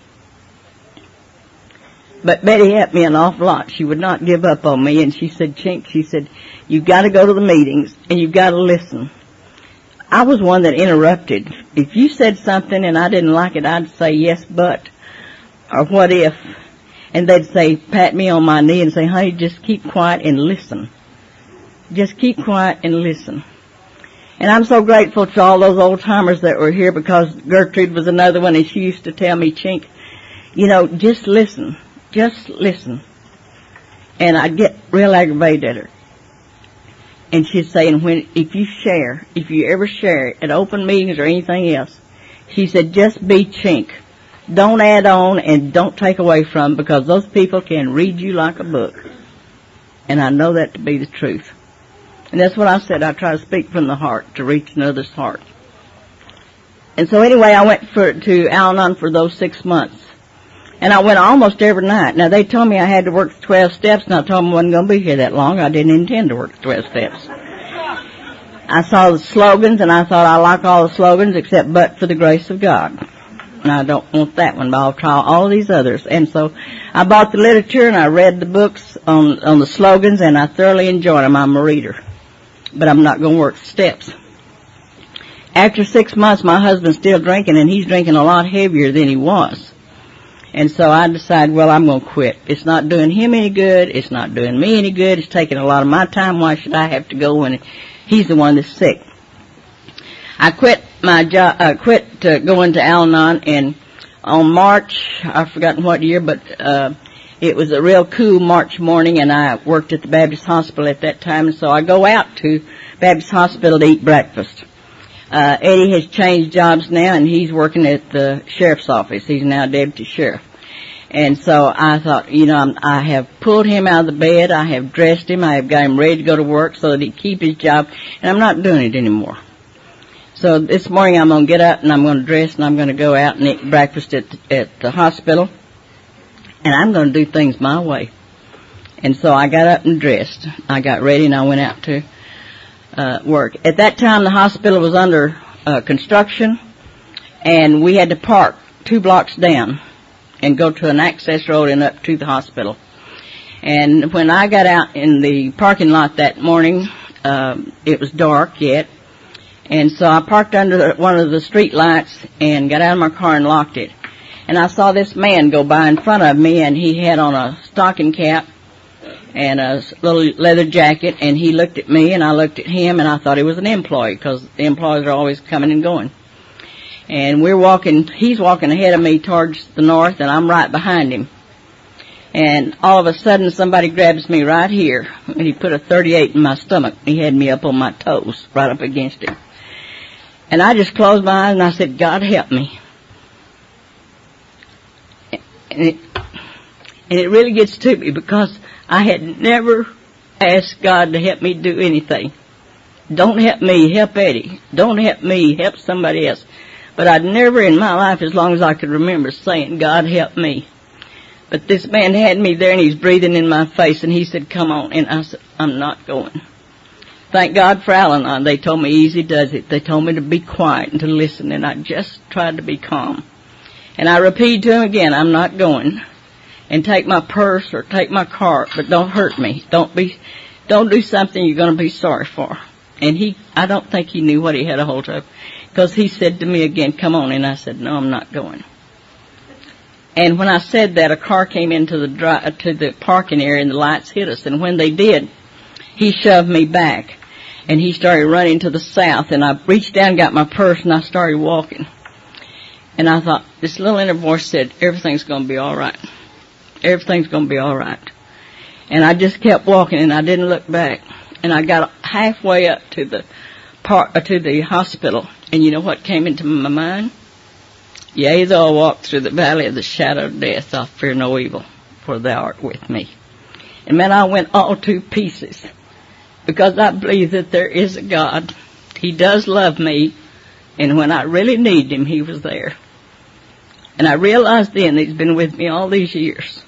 But Betty helped me an awful lot. She would not give up on me, and she said, Chink, she said, you've got to go to the meetings, and you've got to listen. I was one that interrupted. If you said something and I didn't like it, I'd say, yes, but, or what if, and they'd say, pat me on my knee and say, honey, just keep quiet and listen. Just keep quiet and listen. And I'm so grateful to all those old-timers that were here, because Gertrude was another one, and she used to tell me, Chink, just listen. Just listen. And I'd get real aggravated at her. And she'd say, if you ever share at open meetings or anything else, she said, just be Chink. Don't add on and don't take away from, because those people can read you like a book. And I know that to be the truth. And that's what I said. I try to speak from the heart to reach another's heart. And so anyway, I went to Al-Anon for those 6 months. And I went almost every night. Now, they told me I had to work 12 steps, and I told them I wasn't going to be here that long. I didn't intend to work 12 steps. I saw the slogans, and I thought I like all the slogans except but for the grace of God. And I don't want that one, but I'll try all these others. And so I bought the literature, and I read the books on the slogans, and I thoroughly enjoyed them. I'm a reader. But I'm not going to work steps. After 6 months, my husband's still drinking, and he's drinking a lot heavier than he was. And so I decided, well, I'm going to quit. It's not doing him any good. It's not doing me any good. It's taking a lot of my time. Why should I have to go when he's the one that's sick? I quit my job, quit going to Al-Anon, and on March, I've forgotten what year, but it was a real cool March morning, and I worked at the Baptist Hospital at that time, and so I go out to Baptist Hospital to eat breakfast. Eddie has changed jobs now, and he's working at the sheriff's office. He's now deputy sheriff. And so I thought, I have pulled him out of the bed. I have dressed him. I have got him ready to go to work so that he'd keep his job, and I'm not doing it anymore. So this morning I'm going to get up, and I'm going to dress, and I'm going to go out and eat breakfast at the hospital, and I'm going to do things my way. And so I got up and dressed. I got ready, and I went out to work. At that time, the hospital was under construction, and we had to park 2 blocks down and go to an access road and up to the hospital. And when I got out in the parking lot that morning, it was dark yet, and so I parked under one of the street lights and got out of my car and locked it. And I saw this man go by in front of me, and he had on a stocking cap and a little leather jacket, and he looked at me, and I looked at him, and I thought he was an employee, because the employees are always coming and going. And he's walking ahead of me towards the north, and I'm right behind him. And all of a sudden, somebody grabs me right here, and he put a .38 in my stomach. He had me up on my toes, right up against him. And I just closed my eyes, and I said, God help me. And it really gets to me, because I had never asked God to help me do anything. Don't help me, help Eddie. Don't help me, help somebody else. But I'd never in my life, as long as I could remember, saying, God help me. But this man had me there, and he's breathing in my face, and he said, come on. And I said, I'm not going. Thank God for Al-Anon. They told me easy does it. They told me to be quiet and to listen, and I just tried to be calm. And I repeated to him again, I'm not going. And take my purse or take my car, but don't hurt me. Don't do something you're going to be sorry for. And I don't think he knew what he had a hold of, because he said to me again, come on. And I said, no, I'm not going. And when I said that, a car came into the parking area, and the lights hit us. And when they did, he shoved me back, and he started running to the south. And I reached down and got my purse, and I started walking. And I thought, this little inner voice said, everything's going to be all right. Everything's going to be all right. And I just kept walking, and I didn't look back. And I got halfway up to the hospital, and you know what came into my mind? Yea, though I walk through the valley of the shadow of death, I'll fear no evil, for thou art with me. And man, I went all to pieces, because I believe that there is a God. He does love me, and when I really need him, he was there. And I realized then that he's been with me all these years.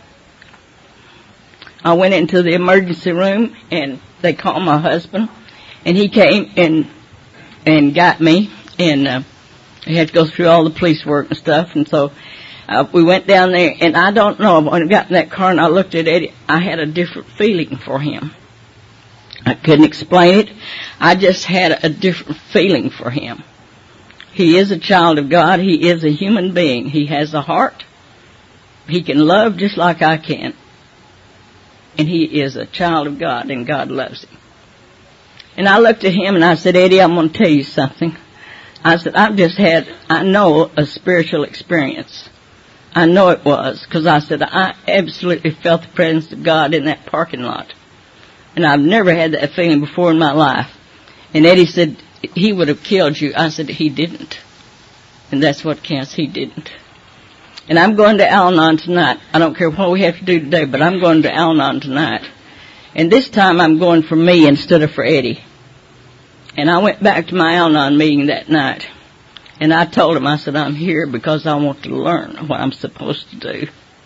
I went into the emergency room, and they called my husband, and he came and got me, and he had to go through all the police work and stuff. And so we went down there, and I don't know, when I got in that car and I looked at Eddie, I had a different feeling for him. I couldn't explain it. I just had a different feeling for him. He is a child of God. He is a human being. He has a heart. He can love just like I can. And he is a child of God, and God loves him. And I looked at him, and I said, Eddie, I'm going to tell you something. I said, I know a spiritual experience. I know it was, because I said, I absolutely felt the presence of God in that parking lot. And I've never had that feeling before in my life. And Eddie said, he would have killed you. I said, he didn't. And that's what counts, he didn't. And I'm going to Al-Anon tonight. I don't care what we have to do today, but I'm going to Al-Anon tonight. And this time I'm going for me instead of for Eddie. And I went back to my Al-Anon meeting that night. And I told him, I said, I'm here because I want to learn what I'm supposed to do.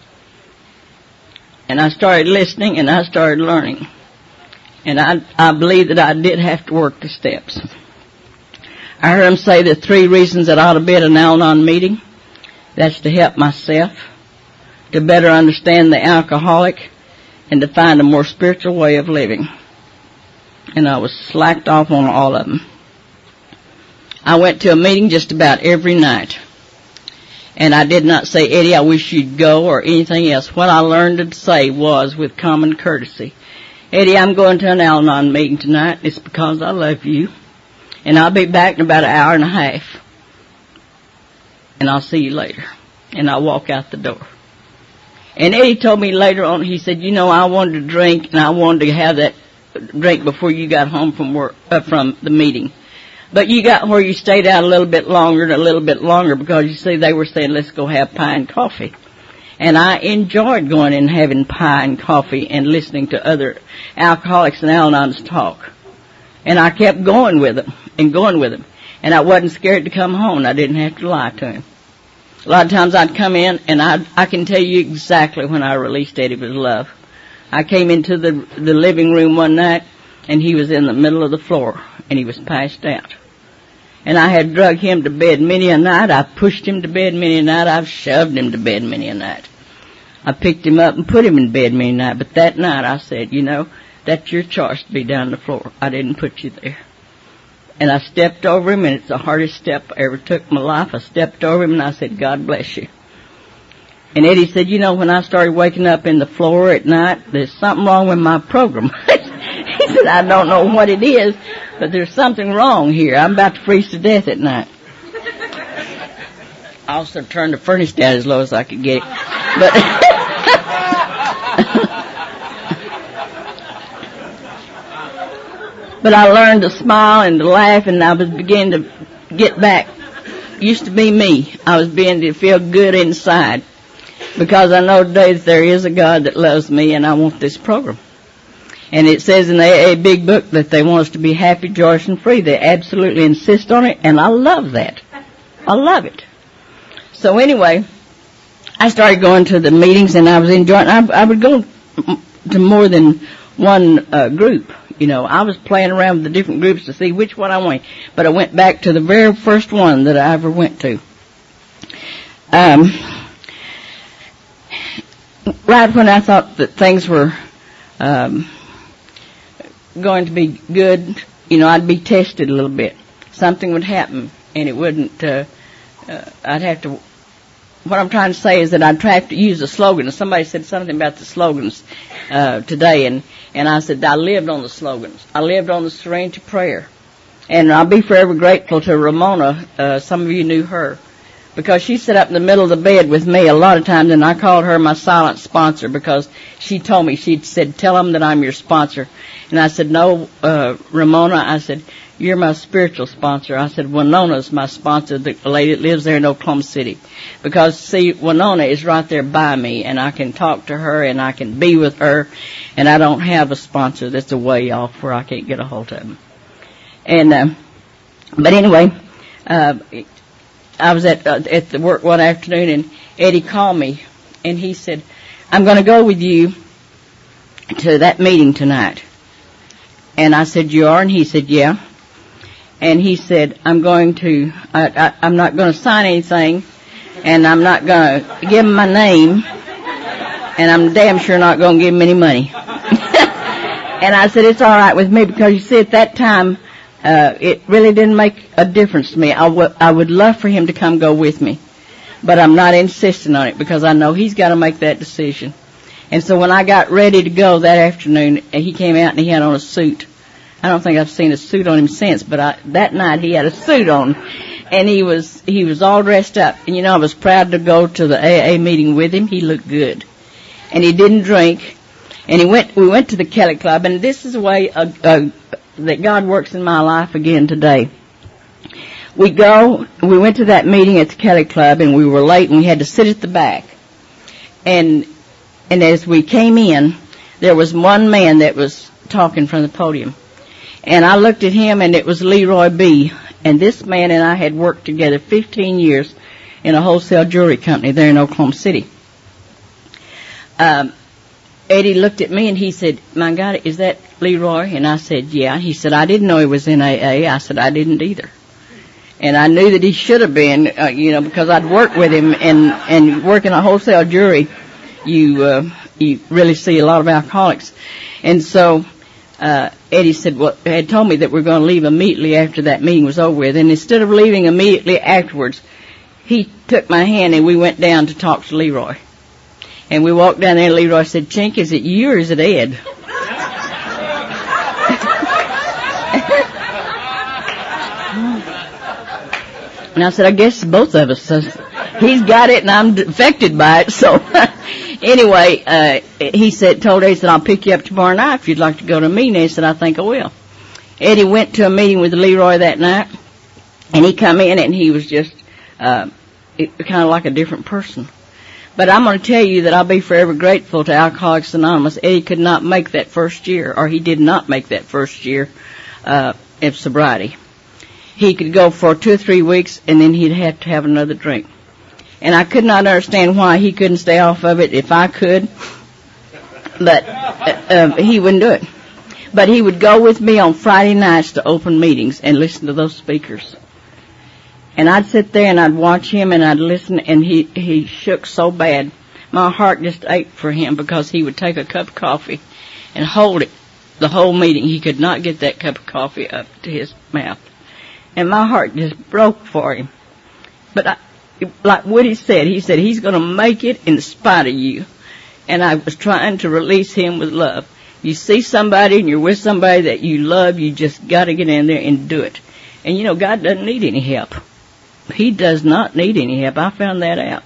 And I started listening, and I started learning. And I believe that I did have to work the steps. I heard him say the 3 reasons that I ought to be at an Al-Anon meeting. That's to help myself, to better understand the alcoholic, and to find a more spiritual way of living. And I was slacked off on all of them. I went to a meeting just about every night. And I did not say, Eddie, I wish you'd go or anything else. What I learned to say was with common courtesy, Eddie, I'm going to an Al-Anon meeting tonight. It's because I love you. And I'll be back in about an hour and a half. And I'll see you later. And I'll walk out the door. And Eddie told me later on, he said, I wanted to drink and I wanted to have that drink before you got home from work, from the meeting. But you got where you stayed out a little bit longer and a little bit longer because you see they were saying, let's go have pie and coffee. And I enjoyed going and having pie and coffee and listening to other alcoholics and Al-Anons talk. And I kept going with them and going with them. And I wasn't scared to come home. I didn't have to lie to him. A lot of times I'd come in and I can tell you exactly when I released Eddie with love. I came into the living room one night and he was in the middle of the floor and he was passed out. And I had drug him to bed many a night. I pushed him to bed many a night. I've shoved him to bed many a night. I picked him up and put him in bed many a night. But that night I said, that's your choice to be down the floor. I didn't put you there. And I stepped over him, and it's the hardest step I ever took in my life. I stepped over him and I said, God bless you. And Eddie said, when I started waking up in the floor at night, there's something wrong with my program. He said, I don't know what it is, but there's something wrong here. I'm about to freeze to death at night. I also turned the furnace down as low as I could get it. But I learned to smile and to laugh, and I was beginning to get back. Used to be me. I was beginning to feel good inside because I know today that there is a God that loves me, and I want this program. And it says in the AA Big Book that they want us to be happy, joyous, and free. They absolutely insist on it, and I love that. I love it. So anyway, I started going to the meetings, and I was enjoying. I would go to more than one group. I was playing around with the different groups to see which one I wanted. But I went back to the very first one that I ever went to. Right when I thought that things were going to be good, I'd be tested a little bit. Something would happen, and it wouldn't, I'd have to, what I'm trying to say is that I'd try to use a slogan. Somebody said something about the slogans today, and I said I lived on the slogans. I lived on the Serenity Prayer. And I'll be forever grateful to Ramona. Some of you knew her. Because she sat up in the middle of the bed with me a lot of times, and I called her my silent sponsor because she told me, she said, tell them that I'm your sponsor. And I said, no, Ramona, I said, you're my spiritual sponsor. I said, Winona's my sponsor, the lady that lives there in Oklahoma City. Because, see, Winona is right there by me, and I can talk to her, and I can be with her, and I don't have a sponsor that's a way off where I can't get a hold of him. And, but anyway, I was at the work one afternoon, and Eddie called me, and he said, I'm going to go with you to that meeting tonight. And I said, you are? And he said, yeah. And he said, I'm not going to sign anything, and I'm not going to give him my name, and I'm damn sure not going to give him any money. And I said, it's all right with me, because you see, at that time, it really didn't make a difference to me. I would love for him to come go with me, but I'm not insisting on it because I know he's got to make that decision. And so when I got ready to go that afternoon, he came out and he had on a suit. I don't think I've seen a suit on him since, but that night he had a suit on, and he was all dressed up. And I was proud to go to the AA meeting with him. He looked good, and he didn't drink. And we went to the Kelly Club, and this is a way that God works in my life again today. We went to that meeting at the Kelly Club, and we were late, and we had to sit at the back. And as we came in, there was one man that was talking from the podium. And I looked at him, and it was Leroy B. And this man and I had worked together 15 years in a wholesale jewelry company there in Oklahoma City. Eddie looked at me and he said, my God, is that Leroy? And I said, yeah. He said, I didn't know he was in AA. I said, I didn't either. And I knew that he should have been, because I'd worked with him, and working a wholesale jewelry, you really see a lot of alcoholics. And so, Eddie said, had told me that we're going to leave immediately after that meeting was over with. And instead of leaving immediately afterwards, he took my hand and we went down to talk to Leroy. And we walked down there and Leroy said, Chink, is it you or is it Ed? And I said, I guess both of us. So he's got it and I'm affected by it. So anyway, he told Eddie, I'll pick you up tomorrow night if you'd like to go to a meeting. He said, I think I will. Eddie went to a meeting with Leroy that night, and he come in and he was just kind of like a different person. But I'm going to tell you that I'll be forever grateful to Alcoholics Anonymous. Eddie could not make that first year, or he did not make that first year of sobriety. He could go for 2 or 3 weeks, and then he'd have to have another drink. And I could not understand why he couldn't stay off of it if I could, but he wouldn't do it. But he would go with me on Friday nights to open meetings and listen to those speakers. And I'd sit there and I'd watch him and I'd listen, and he shook so bad. My heart just ached for him because he would take a cup of coffee and hold it the whole meeting. He could not get that cup of coffee up to his mouth. And my heart just broke for him. But like Woody said, he said he's going to make it in spite of you. And I was trying to release him with love. You see somebody and you're with somebody that you love, you just got to get in there and do it. And, you know, God doesn't need any help. He does not need any help. I found that out.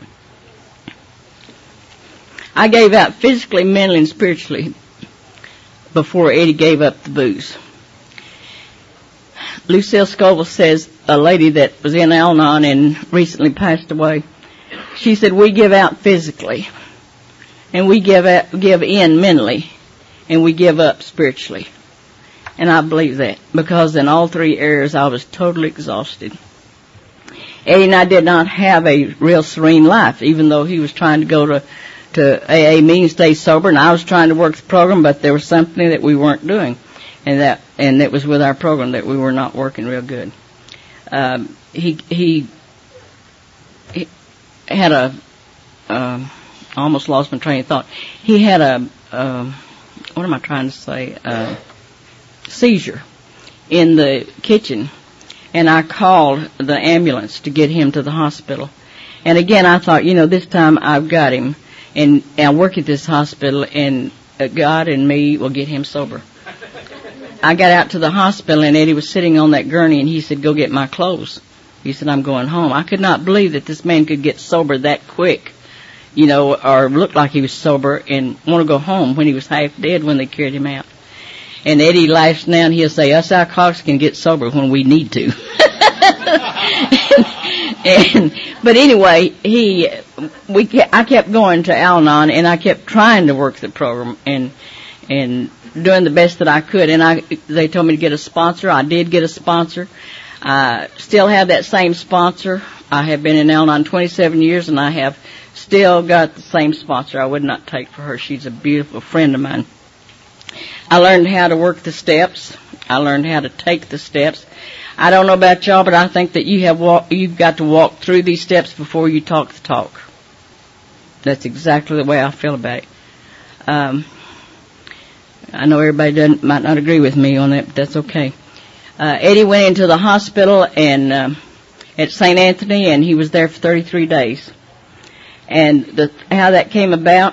I gave out physically, mentally, and spiritually before Eddie gave up the booze. Lucille Scoville says, a lady that was in Al-Anon and recently passed away, she said, we give out physically, and we give in mentally, and we give up spiritually. And I believe that, because in all 3 areas I was totally exhausted. Eddie and I did not have a real serene life, even though he was trying to go to AA meetings, stay sober, and I was trying to work the program, but there was something that we weren't doing. And that was with our program that we were not working real good. He had I almost lost my train of thought. He had what am I trying to say? Seizure in the kitchen, and I called the ambulance to get him to the hospital. And again, I thought, you know, this time I've got him, and I work at this hospital, and God and me will get him sober. I got out to the hospital, and Eddie was sitting on that gurney, and he said, go get my clothes. He said, I'm going home. I could not believe that this man could get sober that quick, you know, or look like he was sober and want to go home when he was half dead when they carried him out. And Eddie laughs now, and he'll say, us alcoholics can get sober when we need to. But anyway, I kept going to Al-Anon, and I kept trying to work the program and doing the best that I could. And they told me to get a sponsor. I did get a sponsor. I still have that same sponsor. I have been in Al-Anon 27 years, and I have still got the same sponsor I would not take for her. She's a beautiful friend of mine. I learned how to work the steps. I learned how to take the steps. I don't know about y'all, but I think that you've got to walk through these steps before you talk the talk. That's exactly the way I feel about it. I know everybody might not agree with me on that, but that's okay. Eddie went into the hospital and at St. Anthony, and he was there for 33 days. And how that came about,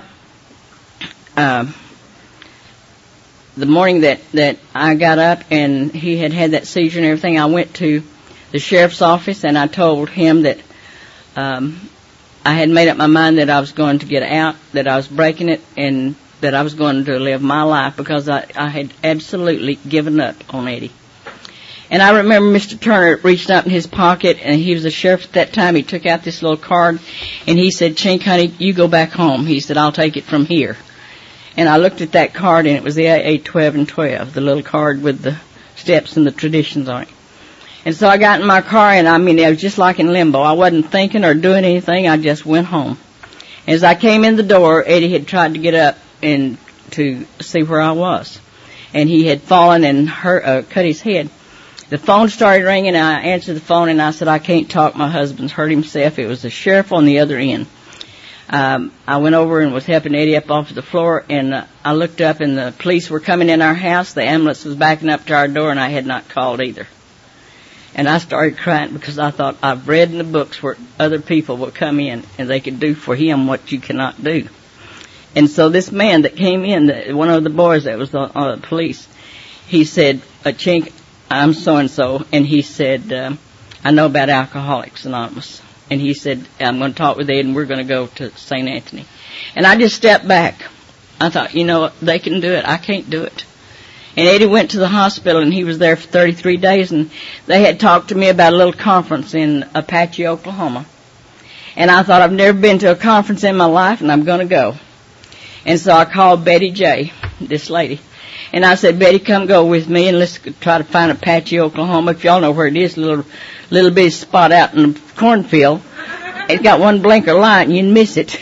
the morning that I got up and he had that seizure and everything, I went to the sheriff's office and I told him that I had made up my mind that I was going to get out, that I was breaking it, and that I was going to live my life because I had absolutely given up on Eddie. And I remember Mr. Turner reached out in his pocket, and he was a sheriff at that time. He took out this little card, and he said, Chink, honey, you go back home. He said, I'll take it from here. And I looked at that card, and it was the AA 12 and 12, the little card with the steps and the traditions on it. And so I got in my car, and I was just like in limbo. I wasn't thinking or doing anything. I just went home. As I came in the door, Eddie had tried to get up and to see where I was. And he had fallen and cut his head. The phone started ringing, and I answered the phone, and I said, I can't talk. My husband's hurt himself. It was the sheriff on the other end. I went over and was helping Eddie up off the floor, and I looked up, and the police were coming in our house. The ambulance was backing up to our door, and I had not called either. And I started crying because I thought I've read in the books where other people will come in and they can do for him what you cannot do. And so this man that came in, one of the boys that was on the police, he said, Chink, I'm so-and-so. And he said, I know about Alcoholics Anonymous. And he said, I'm going to talk with Ed and we're going to go to St. Anthony. And I just stepped back. I thought, they can do it. I can't do it. And Eddie went to the hospital and he was there for 33 days and they had talked to me about a little conference in Apache, Oklahoma. And I thought, I've never been to a conference in my life and I'm going to go. And so I called Betty J, this lady. And I said, Betty, come go with me and let's try to find Apache, Oklahoma. If y'all know where it is, a little bitty spot out in the cornfield. It's got one blinker light and you'd miss it.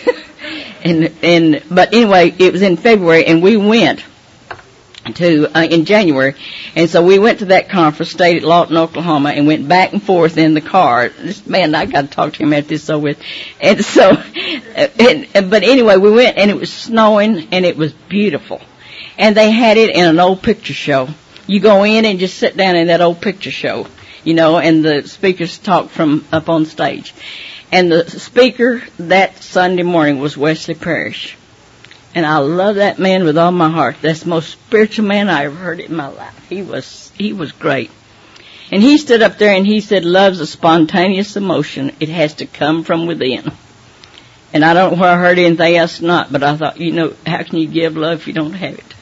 But anyway, it was in February and we went in January. And so we went to that conference, stayed at Lawton, Oklahoma, and went back and forth in the car. This man, I got to talk to him after this with. And so, but anyway, we went and it was snowing and it was beautiful. And they had it in an old picture show. You go in and just sit down in that old picture show, and the speakers talk from up on stage. And the speaker that Sunday morning was Wesley Parrish. And I love that man with all my heart. That's the most spiritual man I ever heard in my life. He was great. And he stood up there and he said, love's a spontaneous emotion. It has to come from within. And I don't know where I heard anything else not, but I thought, how can you give love if you don't have it?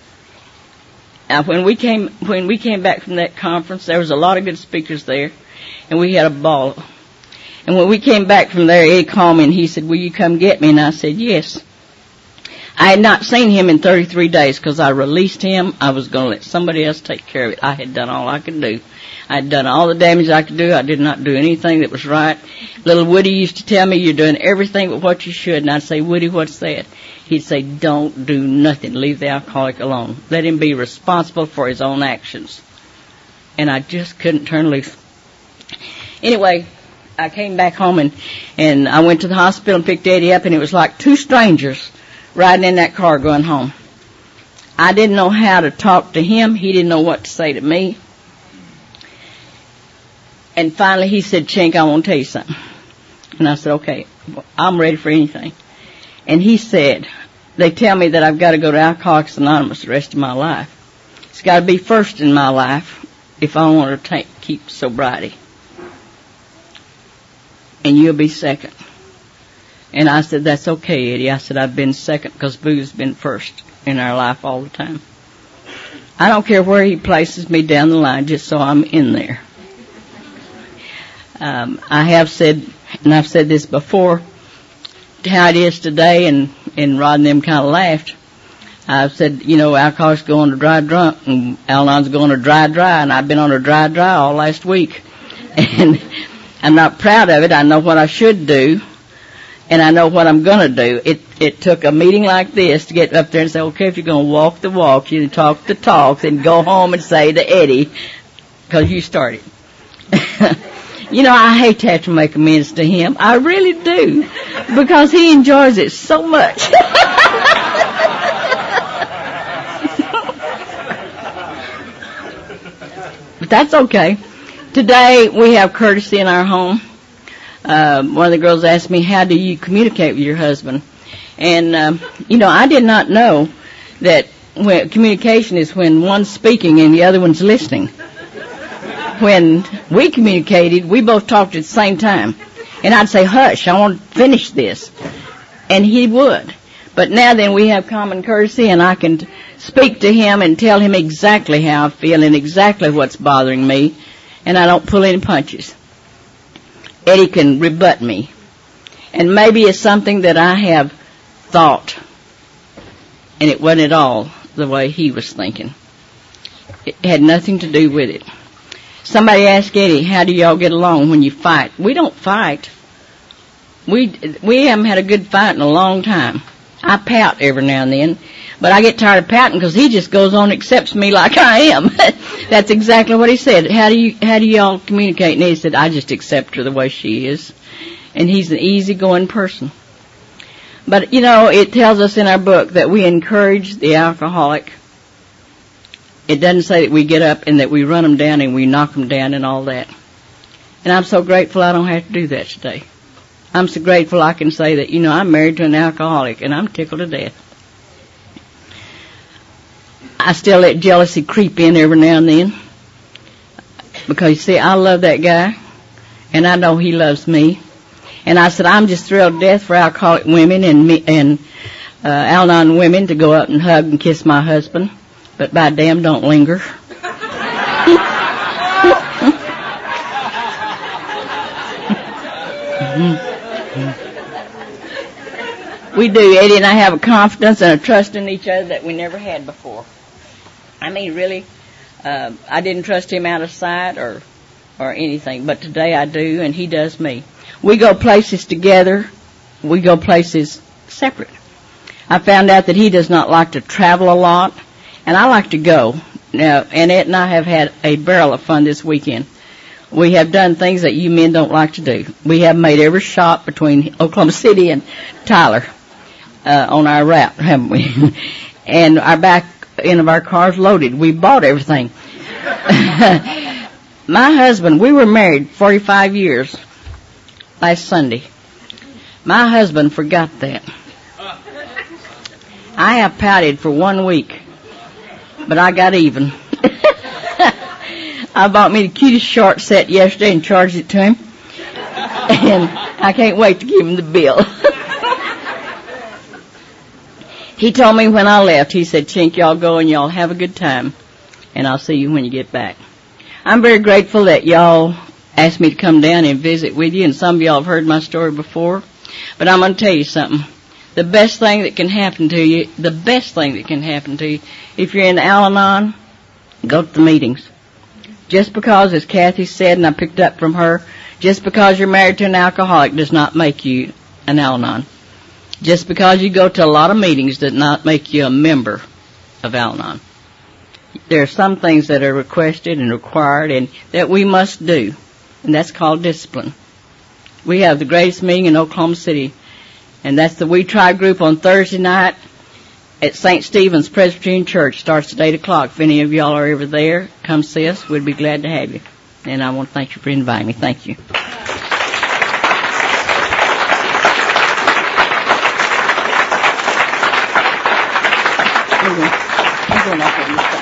Now, when we came back from that conference, there was a lot of good speakers there, and we had a ball. And when we came back from there, Eddie called me and he said, will you come get me? And I said, yes. I had not seen him in 33 days because I released him. I was going to let somebody else take care of it. I had done all I could do. I had done all the damage I could do. I did not do anything that was right. Little Woody used to tell me, you're doing everything but what you should. And I'd say, Woody, what's that? He'd say, don't do nothing. Leave the alcoholic alone. Let him be responsible for his own actions. And I just couldn't turn loose. Anyway, I came back home and I went to the hospital and picked Eddie up, and it was like two strangers riding in that car going home. I didn't know how to talk to him. He didn't know what to say to me. And finally he said, Chink, I want to tell you something. And I said, okay, I'm ready for anything. And he said, they tell me that I've got to go to Alcoholics Anonymous the rest of my life. It's got to be first in my life if I want to keep sobriety. And you'll be second. And I said, that's okay, Eddie. I said, I've been second because booze has been first in our life all the time. I don't care where he places me down the line, just so I'm in there. I have said, and I've said this before, how it is today, and Rod and them kind of laughed. I've said, Alcoholics go on to dry drunk, and Al-Anon's going to dry, and I've been on a dry all last week. And I'm not proud of it. I know what I should do. And I know what I'm going to do. It took a meeting like this to get up there and say, okay, if you're going to walk the walk, you talk the talks, and go home and say to Eddie, because you started. I hate to have to make amends to him. I really do, because he enjoys it so much. But that's okay. Today we have courtesy in our home. One of the girls asked me, how do you communicate with your husband? And, I did not know that communication is when one's speaking and the other one's listening. When we communicated, we both talked at the same time. And I'd say, hush, I want to finish this. And he would. But now then we have common courtesy, and I can speak to him and tell him exactly how I feel and exactly what's bothering me, and I don't pull any punches. Eddie can rebut me. And maybe it's something that I have thought, and it wasn't at all the way he was thinking. It had nothing to do with it. Somebody asked Eddie, how do y'all get along when you fight? We don't fight. We haven't had a good fight in a long time. I pout every now and then, but I get tired of pouting because he just goes on and accepts me like I am. That's exactly what he said. How do y'all communicate? And he said, I just accept her the way she is. And he's an easygoing person. But, it tells us in our book that we encourage the alcoholic. It doesn't say that we get up and that we run them down and we knock them down and all that. And I'm so grateful I don't have to do that today. I'm so grateful I can say that, I'm married to an alcoholic, and I'm tickled to death. I still let jealousy creep in every now and then. Because, you see, I love that guy, and I know he loves me. And I said, I'm just thrilled to death for alcoholic women and Al-Anon women to go up and hug and kiss my husband. But by damn, don't linger. We do. Eddie and I have a confidence and a trust in each other that we never had before. I mean, really, I didn't trust him out of sight or anything, but today I do, and he does me. We go places together. We go places separate. I found out that he does not like to travel a lot, and I like to go. Now, Annette and I have had a barrel of fun this weekend. We have done things that you men don't like to do. We have made every shop between Oklahoma City and Tyler on our route, haven't we? And our back end of our car's loaded. We bought everything. My husband, we were married 45 years last Sunday. My husband forgot that. I have pouted for 1 week, but I got even. I bought me the cutest short set yesterday and charged it to him. And I can't wait to give him the bill. He told me when I left, he said, Chink, y'all go and y'all have a good time, and I'll see you when you get back. I'm very grateful that y'all asked me to come down and visit with you, and some of y'all have heard my story before. But I'm going to tell you something. The best thing that can happen to you, if you're in Al-Anon, go to the meetings. Just because, as Kathy said, and I picked up from her, just because you're married to an alcoholic does not make you an Al-Anon. Just because you go to a lot of meetings does not make you a member of Al-Anon. There are some things that are requested and required and that we must do, and that's called discipline. We have the greatest meeting in Oklahoma City, and that's the We Try group on Thursday night at St. Stephen's Presbyterian Church. Starts at 8 o'clock. If any of y'all are ever there, come see us. We'd be glad to have you. And I want to thank you for inviting me. Thank you. I'm going off of this side.